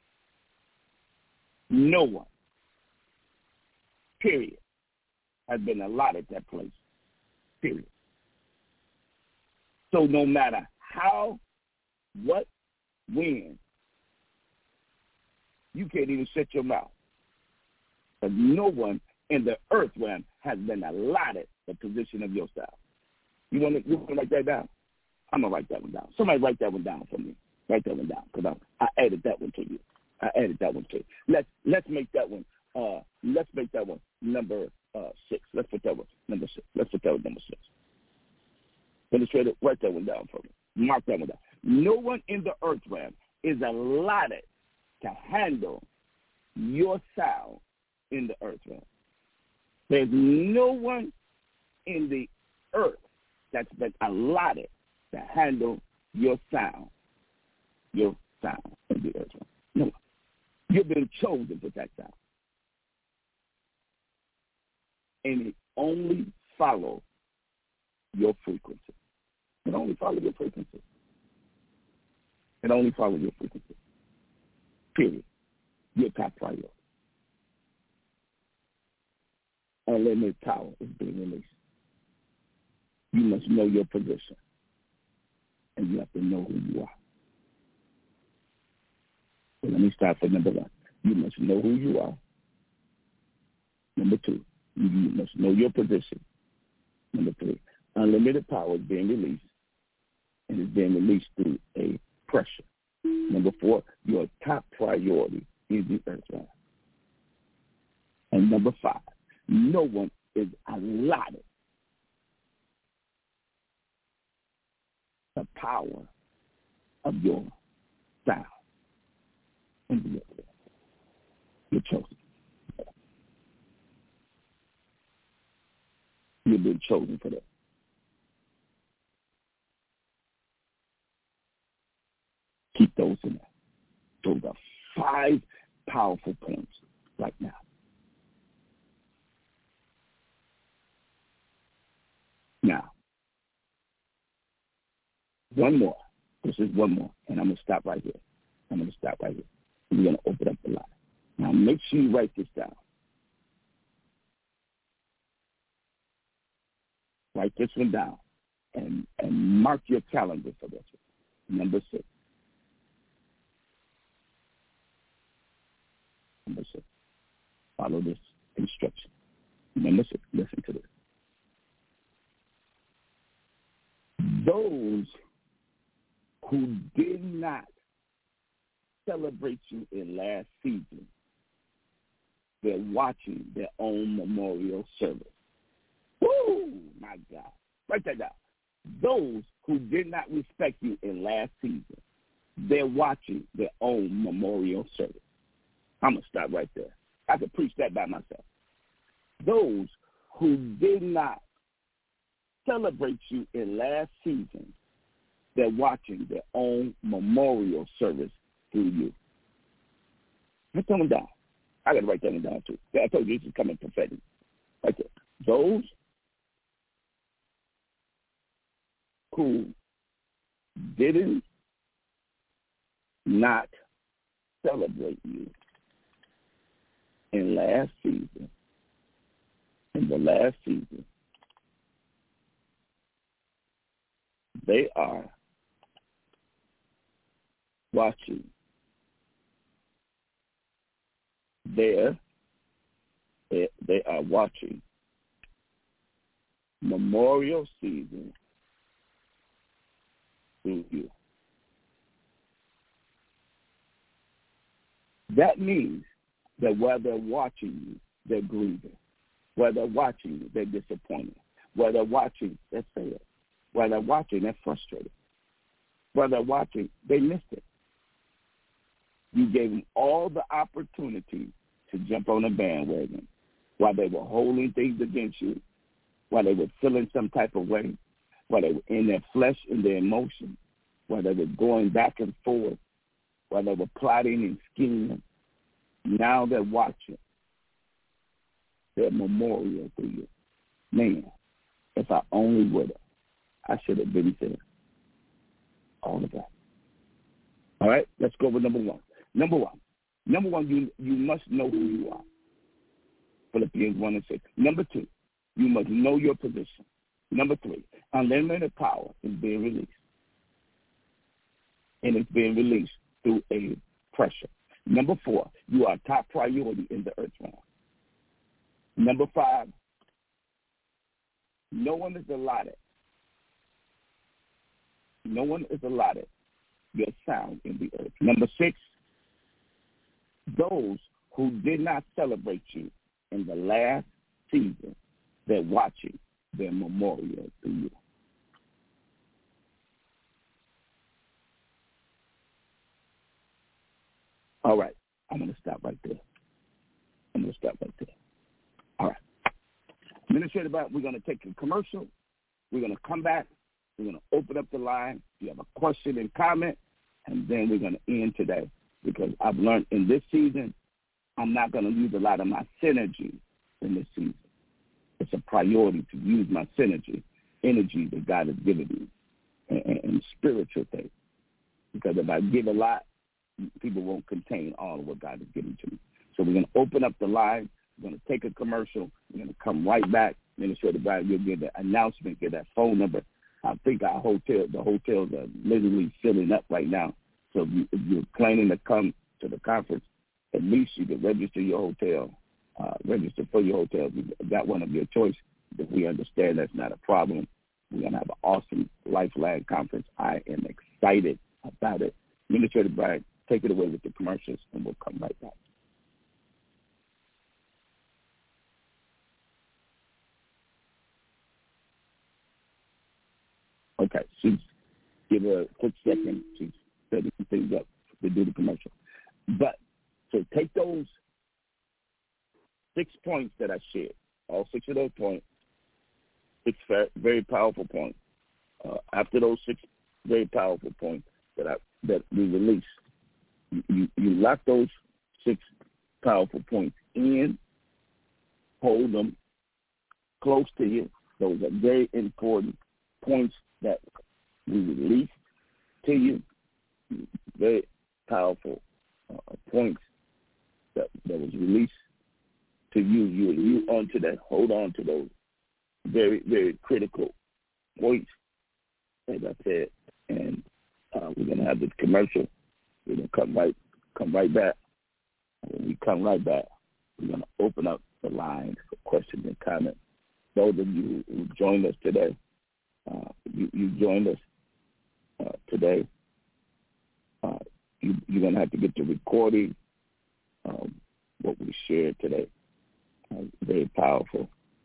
No one, period, has been allotted that place, period. So no matter how, what, when, you can't even shut your mouth. But no one in the earth realm has been allotted the position of your style. You want to, you want to write that down? I'm going to write that one down. Somebody write that one down for me. Write that one down, because I, I added that one to you. I added that one to you. Let's, let's make that one, uh, let's make that one number uh, six. Let's put that one number six. Let's put that one number six. Illustrate it. Write that one down for me. Mark that one down. No one in the earth realm is allotted to handle your sound in the earth realm. There's no one in the earth that's been allotted to handle your sound, your sound in the earth realm. No one. You've been chosen for that sound. And it only follows your frequency. It only follows your frequency. It only follows your frequency. Period. Your top priority. Unlimited power is being released. You must know your position. And you have to know who you are. So let me start for number one. You must know who you are. Number two, you must know your position. Number three, unlimited power is being released, and it's being released through a pressure. Number four, your top priority is the earth realm. And number five, no one is allotted the power of your sound in the earth realm. You're chosen. You've been chosen for that. Keep those in there. Those are five powerful points right now. Now, one more. This is one more, and I'm going to stop right here. I'm going to stop right here. We're going to open up the line. Now, make sure you write this down. Write this one down and, and mark your calendar for this one. Number six. Number six. Follow this instruction. Number six. Listen to this. Those who did not celebrate you in last season, they're watching their own memorial service. Woo! My God. Write that down. Those who did not respect you in last season, they're watching their own memorial service. I'm going to stop right there. I could preach that by myself. Those who did not celebrate you in last season, they're watching their own memorial service through you. Write that one down. I got to write that one down, too. I told you this is coming prophetic. Right there. Those who didn't not celebrate you in last season, in the last season, they are watching their, they, they are watching memorial season through you. That means that while they're watching you, they're grieving. While they're watching you, they're disappointed. While they're watching, they're sad. While they're watching, they're frustrated. While they're watching, they missed it. You gave them all the opportunity to jump on a bandwagon while they were holding things against you, while they were feeling some type of way, while they were in their flesh and their emotion, while they were going back and forth, while they were plotting and scheming. Now they're watching their memorial through you. Man, if I only would have, I should have been there. All of that. All right, let's go with number one. Number one. Number one, you, you must know who you are. Philippians one and six. Number two, you must know your position. Number three, unlimited power is being released. And it's being released through a pressure. Number four, you are top priority in the earth realm. Number five, no one is allotted. No one is allotted your sound in the earth. Number six, those who did not celebrate you in the last season, they're watching their memorial through you. All right, I'm going to stop right there. I'm going to stop right there. All right. Administrative, we're going to take a commercial. We're going to come back. We're going to open up the line. If you have a question and comment, and then we're going to end today because I've learned in this season, I'm not going to use a lot of my synergy in this season. It's a priority to use my synergy, energy that God has given me, and, and, and spiritual things. Because if I give a lot, people won't contain all of what God has given to me. So we're going to open up the line. We're going to take a commercial. We're going to come right back. Administrative Brian, you'll give the announcement, get that phone number. I think our hotel, the hotels are literally filling up right now. So if, you, if you're planning to come to the conference, at least you can register your hotel, uh, register for your hotel. If you got one of your choice, but we understand that's not a problem. We're going to have an awesome Lifeline conference. I am excited about it. Administrator Brian, take it away with the commercials, and we'll come right back. Okay, she's give her a quick second. She's setting things up to do the commercial. But so take those six points that I shared, all six of those points, six very powerful points. Uh, after those six very powerful points that I, that we released, you, you, you lock those six powerful points in, hold them close to you. Those are very important points that we released to you, very powerful uh, points that, that was released to you. You you onto that. Hold on to those very, very critical points, as I said. And uh, we're going to have this commercial. We're going to come right, come right back. And when we come right back, we're going to open up the lines for questions and comments. Those of you who joined us today, uh, you, you joined us uh, today. Uh, you, you're going to have to get the recording um, what we shared today. Uh, very powerful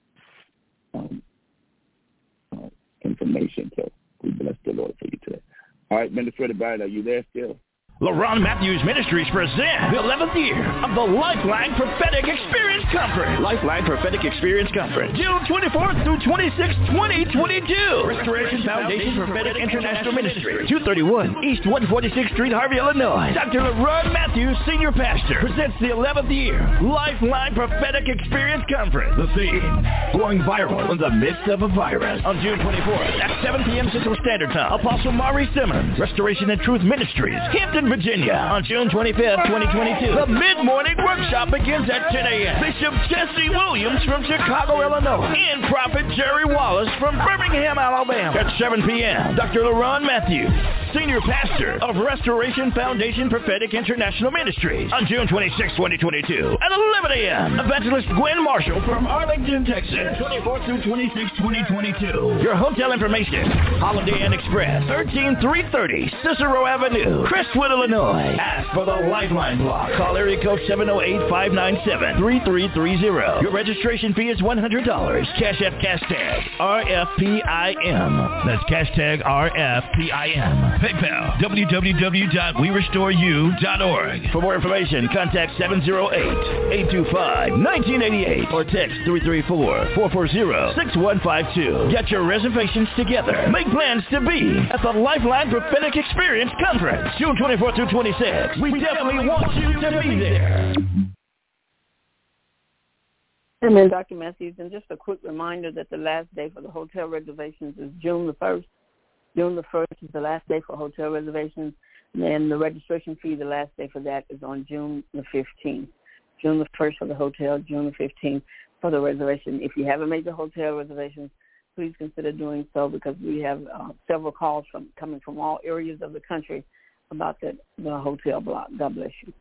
um, uh, information. So we bless the Lord for you today. All right, Minister Brian, are you there still?
LaRon Matthews Ministries present the eleventh year of the Lifeline Prophetic Experience Conference. Lifeline Prophetic Experience Conference, June twenty-fourth through twenty-sixth, twenty twenty-two. Restoration Foundation Prophetic International Ministry, two thirty-one East one forty-sixth Street, Harvey, Illinois. Doctor LaRon Matthews, Senior Pastor, presents the eleventh year Lifeline Prophetic Experience Conference. The theme, going viral in the midst of a virus. On June twenty-fourth at seven p.m. Central Standard Time, Apostle Maury Simmons, Restoration and Truth Ministries, Hampton, Virginia. On June twenty-fifth, twenty twenty-two, the mid-morning workshop begins at ten a.m. Bishop Jesse Williams from Chicago, Illinois, and Prophet Jerry Wallace from Birmingham, Alabama. At seven p.m., Doctor LaRon Matthews, Senior Pastor of Restoration Foundation Prophetic International Ministries. On June twenty-sixth, twenty twenty-two, at eleven a.m., Evangelist Gwen Marshall from Arlington, Texas, twenty-fourth through twenty-sixth, twenty twenty-two. Your hotel information, Holiday Inn Express, thirteen three thirty Cicero Avenue, Crestwood, Illinois. Ask for the Lifeline block. Call area code seven oh eight, five nine seven, three three three zero. Your registration fee is one hundred dollars. Cash App cash tag R F P I M. That's cash tag R F P I M. PayPal w w w dot we restore you dot org. For more information, contact seven oh eight, eight two five, one nine eight eight or text three three four, four four zero, six one five two. Get your reservations together. Make plans to be at the Lifeline Prophetic Experience Conference, June twenty-fourth through twenty-sixth. We definitely want you to be there.
Amen, Doctor Matthews. And just a quick reminder that the last day for the hotel reservations is June the first. June the first is the last day for hotel reservations. And then the registration fee, the last day for that is on June the fifteenth. June the first for the hotel, June the fifteenth for the reservation. If you haven't made the hotel reservations, please consider doing so because we have uh, several calls from coming from all areas of the country about the, the hotel block. God bless you.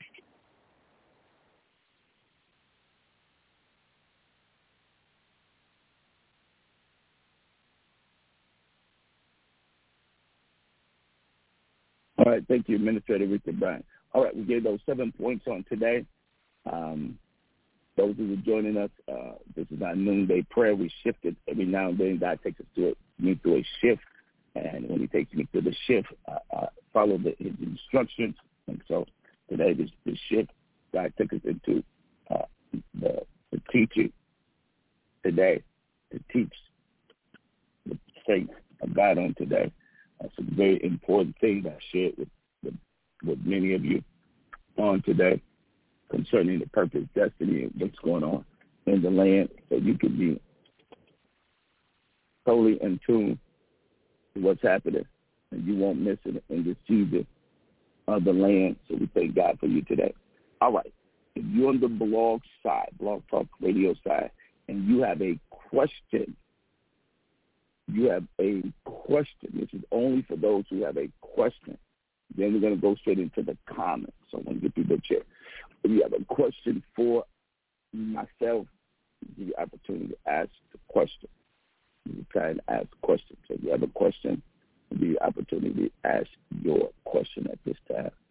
All right, thank you, Administrator Richard Bryan. All right, we gave those seven points on today. Um, those who are joining us, uh, this is our noonday prayer. We shifted every now and then. God takes us through it, me through a shift, and when He takes me through the shift, I, I follow the, His instructions. And so today, this, this shift, God took us into uh, the, the teaching today to teach the saints of God on today. Uh, some very important things I shared with, with, with many of you on today concerning the purpose, destiny, and what's going on in the land, so you can be totally in tune to what's happening, and you won't miss it in this season of the land. So we thank God for you today. All right. If you're on the blog side, Blog Talk Radio side, and you have a question, you have a question. This is only for those who have a question. Then we're going to go straight into the comments. So I want to get through the chat. If you have a question for myself, give you the opportunity to ask the question. You try and ask questions. So if you have a question, give you the opportunity to ask your question at this time.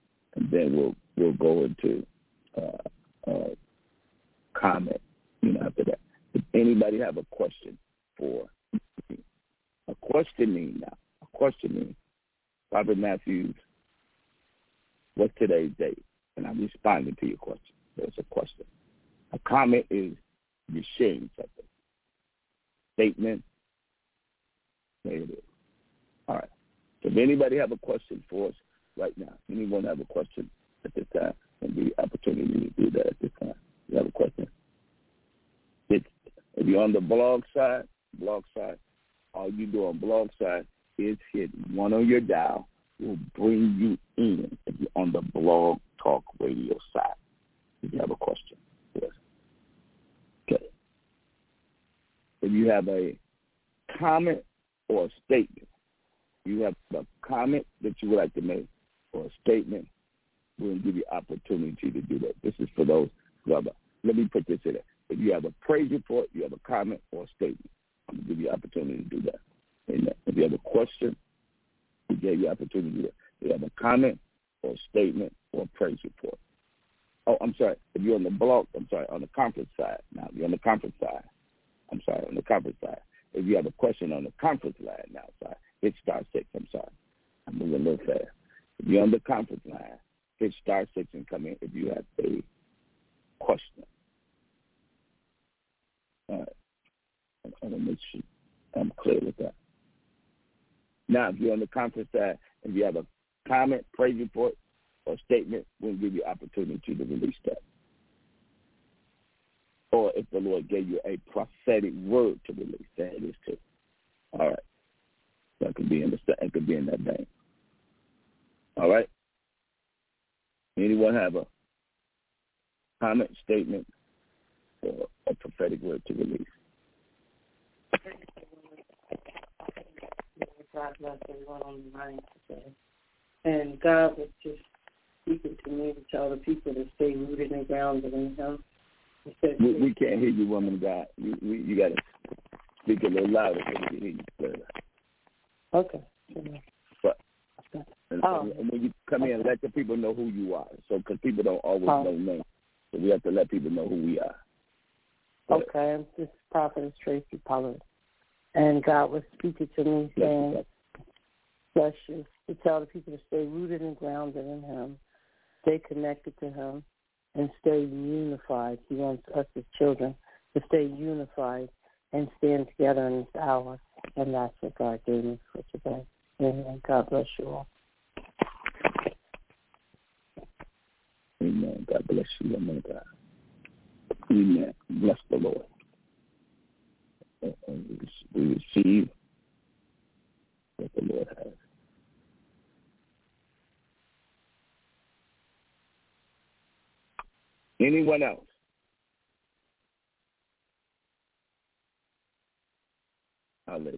Prophet Matthews, what's today's date? And I'm responding to your question. There's a question. A comment is you're sharing something. Statement, there it is. All right. So if anybody have a question for us right now, anyone have a question at this time, and the opportunity to do that at this time. You have a question? It's, if you're on the blog side, blog side, all you do on blog side is hit one on your dial. Will bring you in if you're on the Blog Talk Radio side. If you have a question, yes. Okay. If you have a comment or a statement, you have a comment that you would like to make or a statement, we'll give you opportunity to do that. This is for those who have a, let me put this in there. If you have a praise report, you have a comment or a statement, I'm going to give you opportunity to do that. And if you have a question, we gave you opportunity to do that. If you have a comment or a statement or a praise report. Oh, I'm sorry. If you're on the blog, I'm sorry, on the conference side. Now, if you're on the conference side, I'm sorry, on the conference side. If you have a question on the conference line now, sorry, hit star six. I'm sorry. I'm moving a little fast. If you're on the conference line, hit star six and come in if you have a question. All right. I want to make sure I'm clear with that. Now, if you're on the conference side, if you have a comment, praise report, or statement, we'll give you opportunity to release that. Or if the Lord gave you a prophetic word to release, that it is too. All right. That could be in the it could be in that vein. All right. Anyone have a comment, statement, or a prophetic word to release?
God bless everyone on the line today. And God was just speaking to me to tell the people to stay rooted and grounded in Him. Said,
we, we can't hear you, woman of God. You, we, you got to speak a little louder so we can hear you clearly.
Okay.
But, and, oh. and when you come in, let the people know who you are. So, because people don't always oh. know names. So we have to let people know who we are. But,
okay. This prophet is Tracy Pollard. And God was speaking to me saying, bless you, to tell the people to stay rooted and grounded in Him, stay connected to Him, and stay unified. He wants us as children to stay unified and stand together in this hour. And that's what God gave me for today. Amen. God bless you all.
Amen. God bless you, woman of God. Amen. Bless the Lord. And we receive what the Lord has. Anyone else? Hallelujah.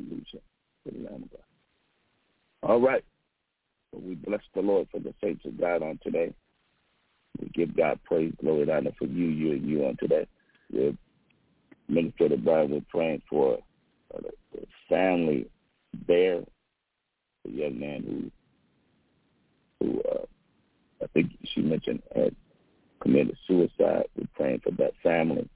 All right. So we bless the Lord for the saints of God on today. We give God praise, glory, and honor for you, you, and you on today. We're Minister of Brian, we're praying for uh, the, the family there, the young man who, who uh, I think she mentioned had committed suicide. We're praying for that family.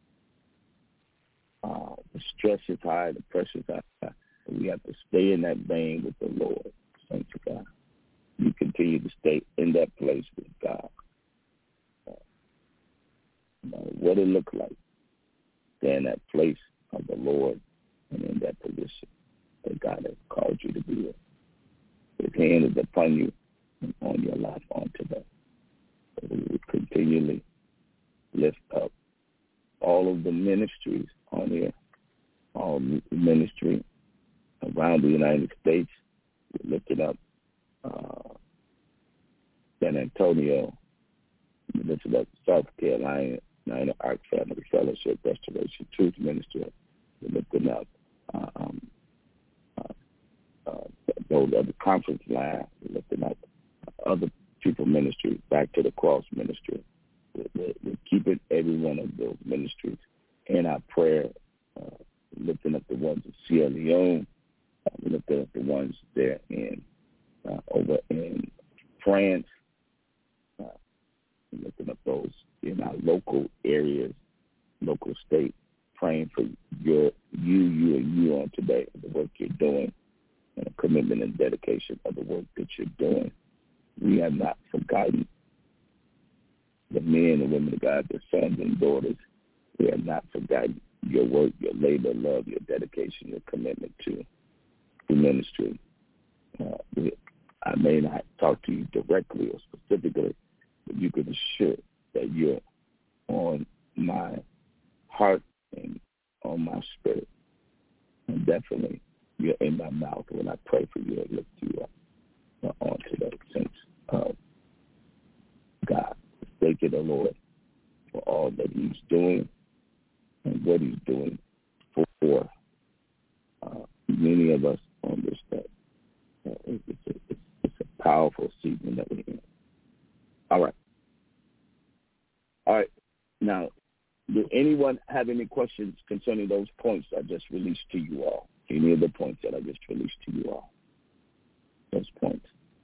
Uh, the stress is high, the pressure is high. We have to stay in that vein with the Lord, saints of God. You continue to stay in that place with God. Uh, no matter what it looks like. Stay in that place of the Lord and in that position that God has called you to be in. His hand is upon you and on your life on today. So we will continually lift up all of the ministries on here, all ministry around the United States. We lifted up uh, San Antonio, we lifted up South Carolina, Nine Ark Family Fellowship, Restoration Truth Ministry. We're lifting up uh, um, uh, uh, those other conference line. We're lifting up other people ministry, Back to the Cross ministry. We're, we're, we're keeping every one of those ministries in our prayer, uh, lifting up the ones in Sierra Leone. Uh, we're lifting up the ones there in uh, over in France. Uh, we're lifting up those in our local areas, local state, praying for your you, you, and you on today, the work you're doing in a commitment and dedication of the work that you're doing. We have not forgotten the men and women of God, their sons and daughters. We have not forgotten your work, your labor, love, your dedication, your commitment to the ministry. Uh, we, I may not talk to you directly or specifically, but you can assure that you're on my heart and on my spirit. And definitely you're in my mouth when I pray for you and lift you up uh, onto that sense of God. Thank you, the Lord, for all that he's doing and what he's doing for uh, many of us on this day. Uh, it's, a, it's, it's a powerful season that we're in. All right. All right. Now, do anyone have any questions concerning those points I just released to you all? Any of the points that I just released to you all? Those points.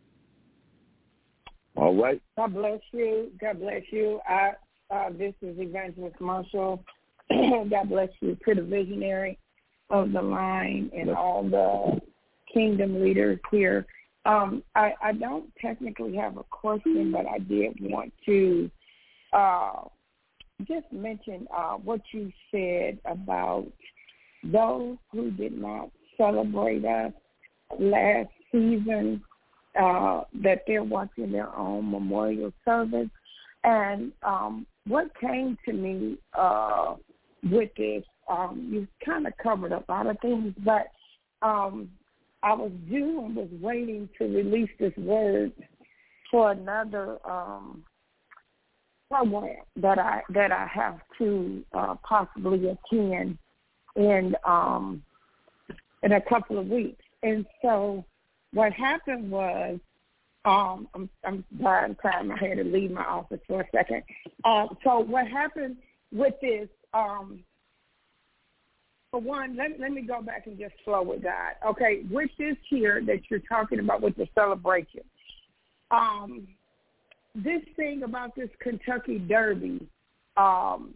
All right.
God bless you. God bless you. I, uh, this is Evangelist Marshall. God bless you to the visionary of the line and all the kingdom leaders here. Um, I, I don't technically have a question, but I did want to uh, just mention uh, what you said about those who did not celebrate us last season, uh, that they're watching their own memorial service. And um, what came to me uh, with this, um, you kind of covered a lot of things, but um, I was due and was waiting to release this word for another um, program that I that I have to uh, possibly attend in um, in a couple of weeks. And so what happened was, um, I'm, I'm buying time. I had to leave my office for a second. Uh, so what happened with this, um, for one, let, let me go back and just flow with God. Okay, with this here that you're talking about with the celebration, um, this thing about this Kentucky Derby um,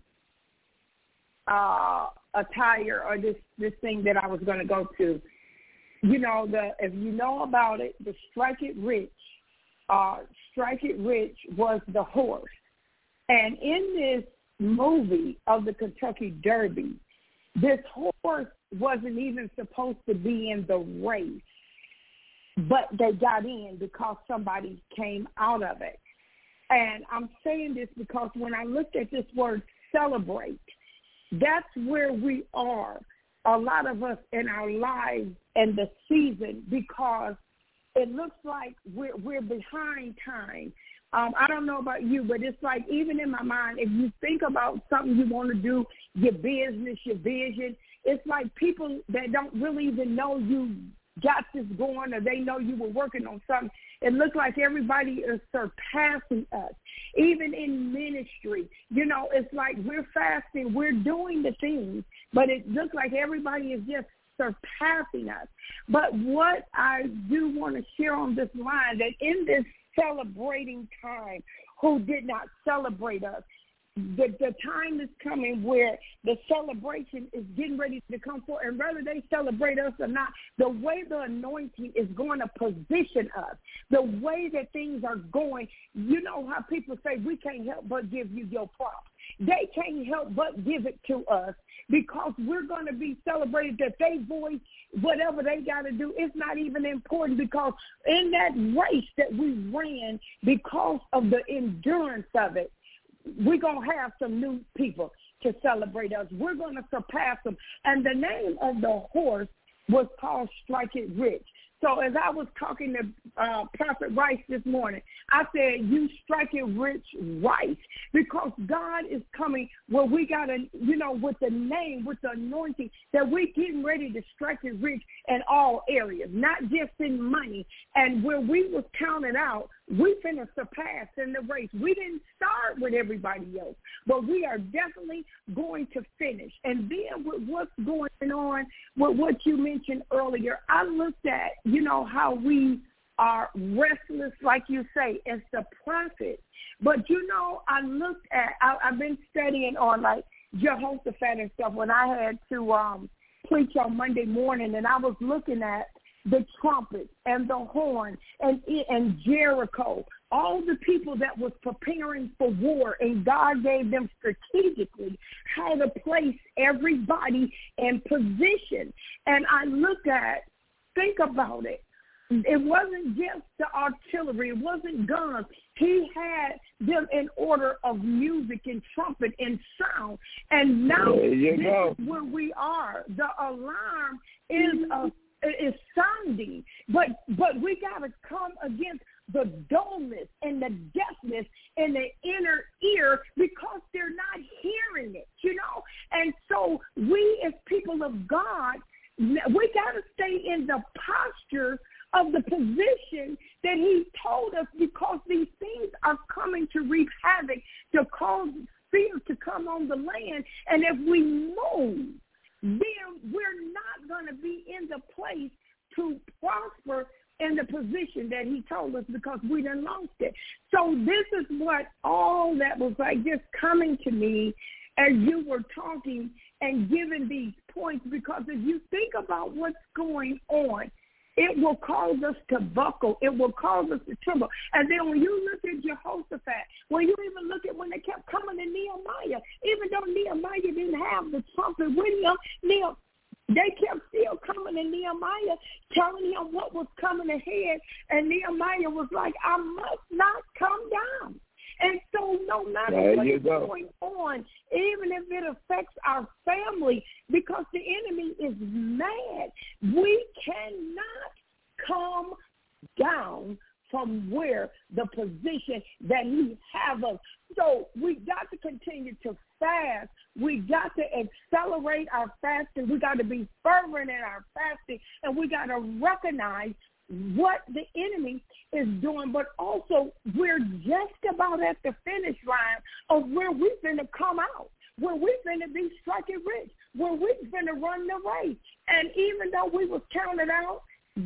uh, attire or this, this thing that I was going to go to, you know, the if you know about it, the Strike It Rich, uh, Strike It Rich was the horse. And in this movie of the Kentucky Derby, this horse wasn't even supposed to be in the race, but they got in because somebody came out of it. And I'm saying this because when I looked at this word celebrate, that's where we are, a lot of us in our lives and the season, because it looks like we're, we're behind time. Um, I don't know about you, but it's like even in my mind, if you think about something you want to do, your business, your vision, it's like people that don't really even know you got this going or they know you were working on something. It looks like everybody is surpassing us. Even in ministry, you know, it's like we're fasting, we're doing the things, but it looks like everybody is just surpassing us. But what I do want to share on this line, that in this celebrating time, who did not celebrate us, The, the time is coming where the celebration is getting ready to come forth, and whether they celebrate us or not, the way the anointing is going to position us, the way that things are going, you know how people say we can't help but give you your props. They can't help but give it to us because we're going to be celebrated that they voice whatever they got to do. It's not even important because in that race that we ran, because of the endurance of it, we're going to have some new people to celebrate us. We're going to surpass them. And the name of the horse was called Strike It Rich. So as I was talking to uh, Prophet Rice this morning, I said, you strike it rich right, because God is coming where we got to, you know, with the name, with the anointing, that we're getting ready to strike it rich in all areas, not just in money. And where we was counted out, we finna surpass in the race. We didn't start with everybody else, but we are definitely going to finish. And then with what's going on, with what you mentioned earlier, I looked at, you know, how we are restless, like you say, as the prophet. But, you know, I looked at, I, I've been studying on, like, Jehoshaphat and stuff when I had to um, preach on Monday morning, and I was looking at the trumpet and the horn and, and Jericho, all the people that was preparing for war, and God gave them strategically how to place everybody in position. And I look at, think about it. It wasn't just the artillery. It wasn't guns. He had them in order of music and trumpet and sound. And now this go. is where we are. The alarm is a, is sounding. But but we got to come against the dullness and the deafness in the inner ear because they're not hearing it, you know. And so we as people of God, we got to stay in the posture of the position that he told us, because these things are coming to wreak havoc, to cause fear to come on the land. And if we move, then we're not going to be in the place to prosper in the position that he told us, because we done lost it. So this is what all that was like just coming to me as you were talking and giving these points, because if you think about what's going on, it will cause us to buckle. It will cause us to tremble. And then when you look at Jehoshaphat, when you even look at when they kept coming to Nehemiah, even though Nehemiah didn't have the trumpet with him, Nehemiah, they kept still coming to Nehemiah, telling him what was coming ahead. And Nehemiah was like, I must not come down. And so no matter what is going on, even if it affects our family, because the enemy is mad, we cannot come down from where the position that he has us. So we got to continue to fast. We got to accelerate our fasting. We got to be fervent in our fasting, and we got to recognize what the enemy is doing, but also we're just about at the finish line of where we're going to come out, where we're going to be striking rich, where we're going to run the race. And even though we was counted out,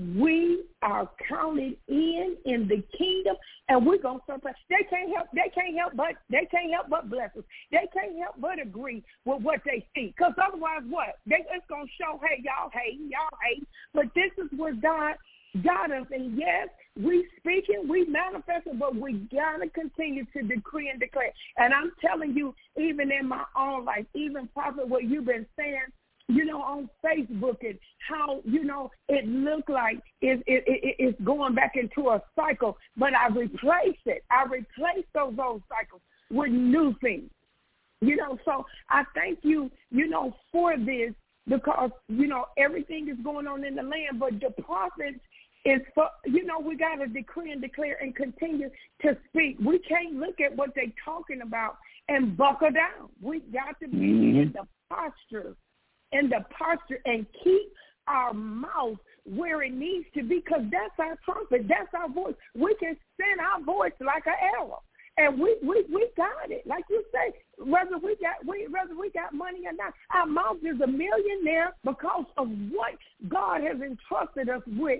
we are counted in in the kingdom, and we're gonna surpass. They can't help. They can't help but. They can't help but bless us. They can't help but agree with what they see, because otherwise, what they it's gonna show. Hey, y'all hate, y'all hate. But this is where God got us, and yes, we speaking, we manifesting, but we gotta continue to decree and declare. And I'm telling you, even in my own life, even Prophet, what you've been saying, you know, on Facebook, and how, you know, it looked like it, it, it, it's going back into a cycle, but I replace it. I replace those old cycles with new things, you know. So I thank you, you know, for this, because, you know, everything is going on in the land, but the prophets is for, you know, we got to decree and declare and continue to speak. We can't look at what they're talking about and buckle down. We got to be mm-hmm. in the posture, in the posture, and keep our mouth where it needs to be, because that's our trumpet. That's our voice. We can send our voice like an arrow. And we, we, we got it. Like you say, whether we got we whether we got money or not, our mouth is a millionaire because of what God has entrusted us with,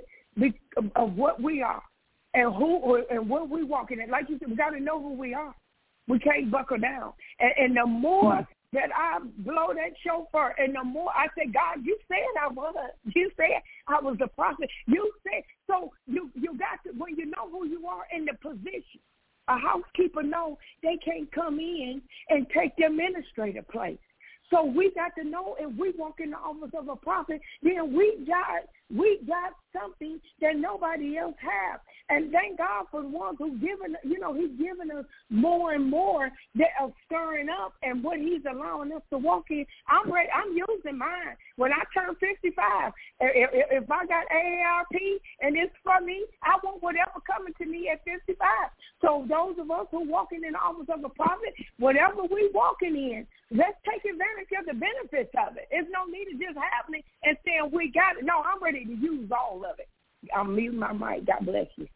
of what we are and who and where we walking in. Like you said, we got to know who we are. We can't buckle down. And, and the more that I blow that shofar, and the more I say, God, you said I was. You said I was the prophet. You said, so you you got to, when you know who you are in the position, a housekeeper know they can't come in and take their administrative place. So we got to know, if we walk in the office of a prophet, then we got we got something that nobody else has. And thank God for the ones who given, you know, he's giving us more and more that are stirring up, and what he's allowing us to walk in. I'm ready. I'm using mine. When I turn fifty-five, if, if I got A A R P and it's for me, I want whatever coming to me at fifty-five. So those of us who walking in the office of a prophet, whatever we walking in, let's take advantage of the benefits of it. There's no need of just happening and saying we got it. No, I'm ready to use all of it. I'm muting my mic. God bless you.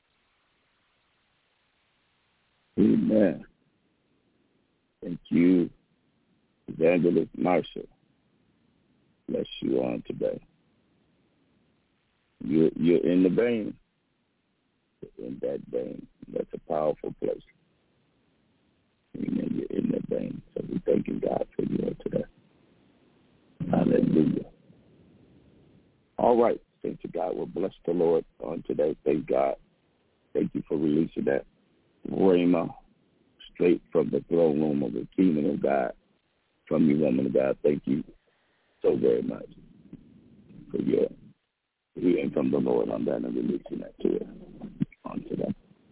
Amen. Thank you, Evangelist Marshall. Bless you on today. You're, you're in the vein. You're in that vein. That's a powerful place. Amen. You're in that vein. So we're thanking God for you on today. Hallelujah. All right. Thank you, God. We'll bless the Lord on today. Thank God. Thank you for releasing that rhema straight from the throne room of the kingdom of God. From you, woman of God. Thank you so very much for your hearing from the Lord on that and releasing that to us on today.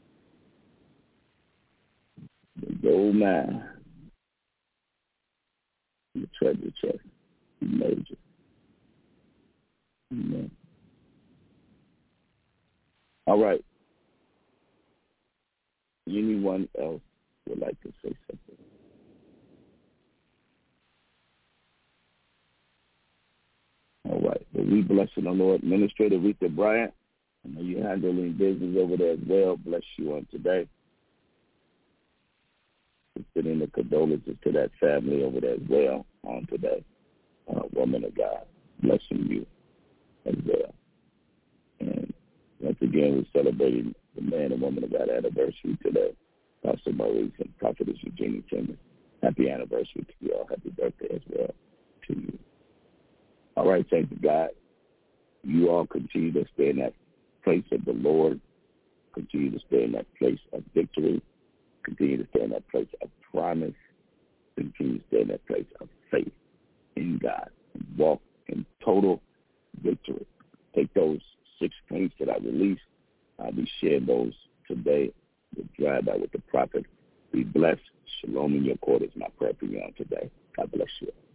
The gold mine, the treasure chest, major. Amen. All right. Anyone else would like to say something? All right. Well, we bless the Lord. Administrator Rita Bryant, I know you're handling business over there as well. Bless you on today. Sending the condolences to that family over there as well on today. Uh, woman of God, blessing you as well. And once again, we're celebrating the man and woman of God anniversary today. Pastor Maurice and Prophetess Eugenia Timmons. Happy anniversary to you all. Happy birthday as well to you. All right, thank you, God. You all continue to stay in that place of the Lord. Continue to stay in that place of victory. Continue to stay in that place of promise. Continue to stay in that place of faith in God. And walk in total victory. Take those six points that I released. I'll be sharing those today. We'll drive out with the prophet. Be blessed. Shalom in your court is my prayer for you on today. God bless you.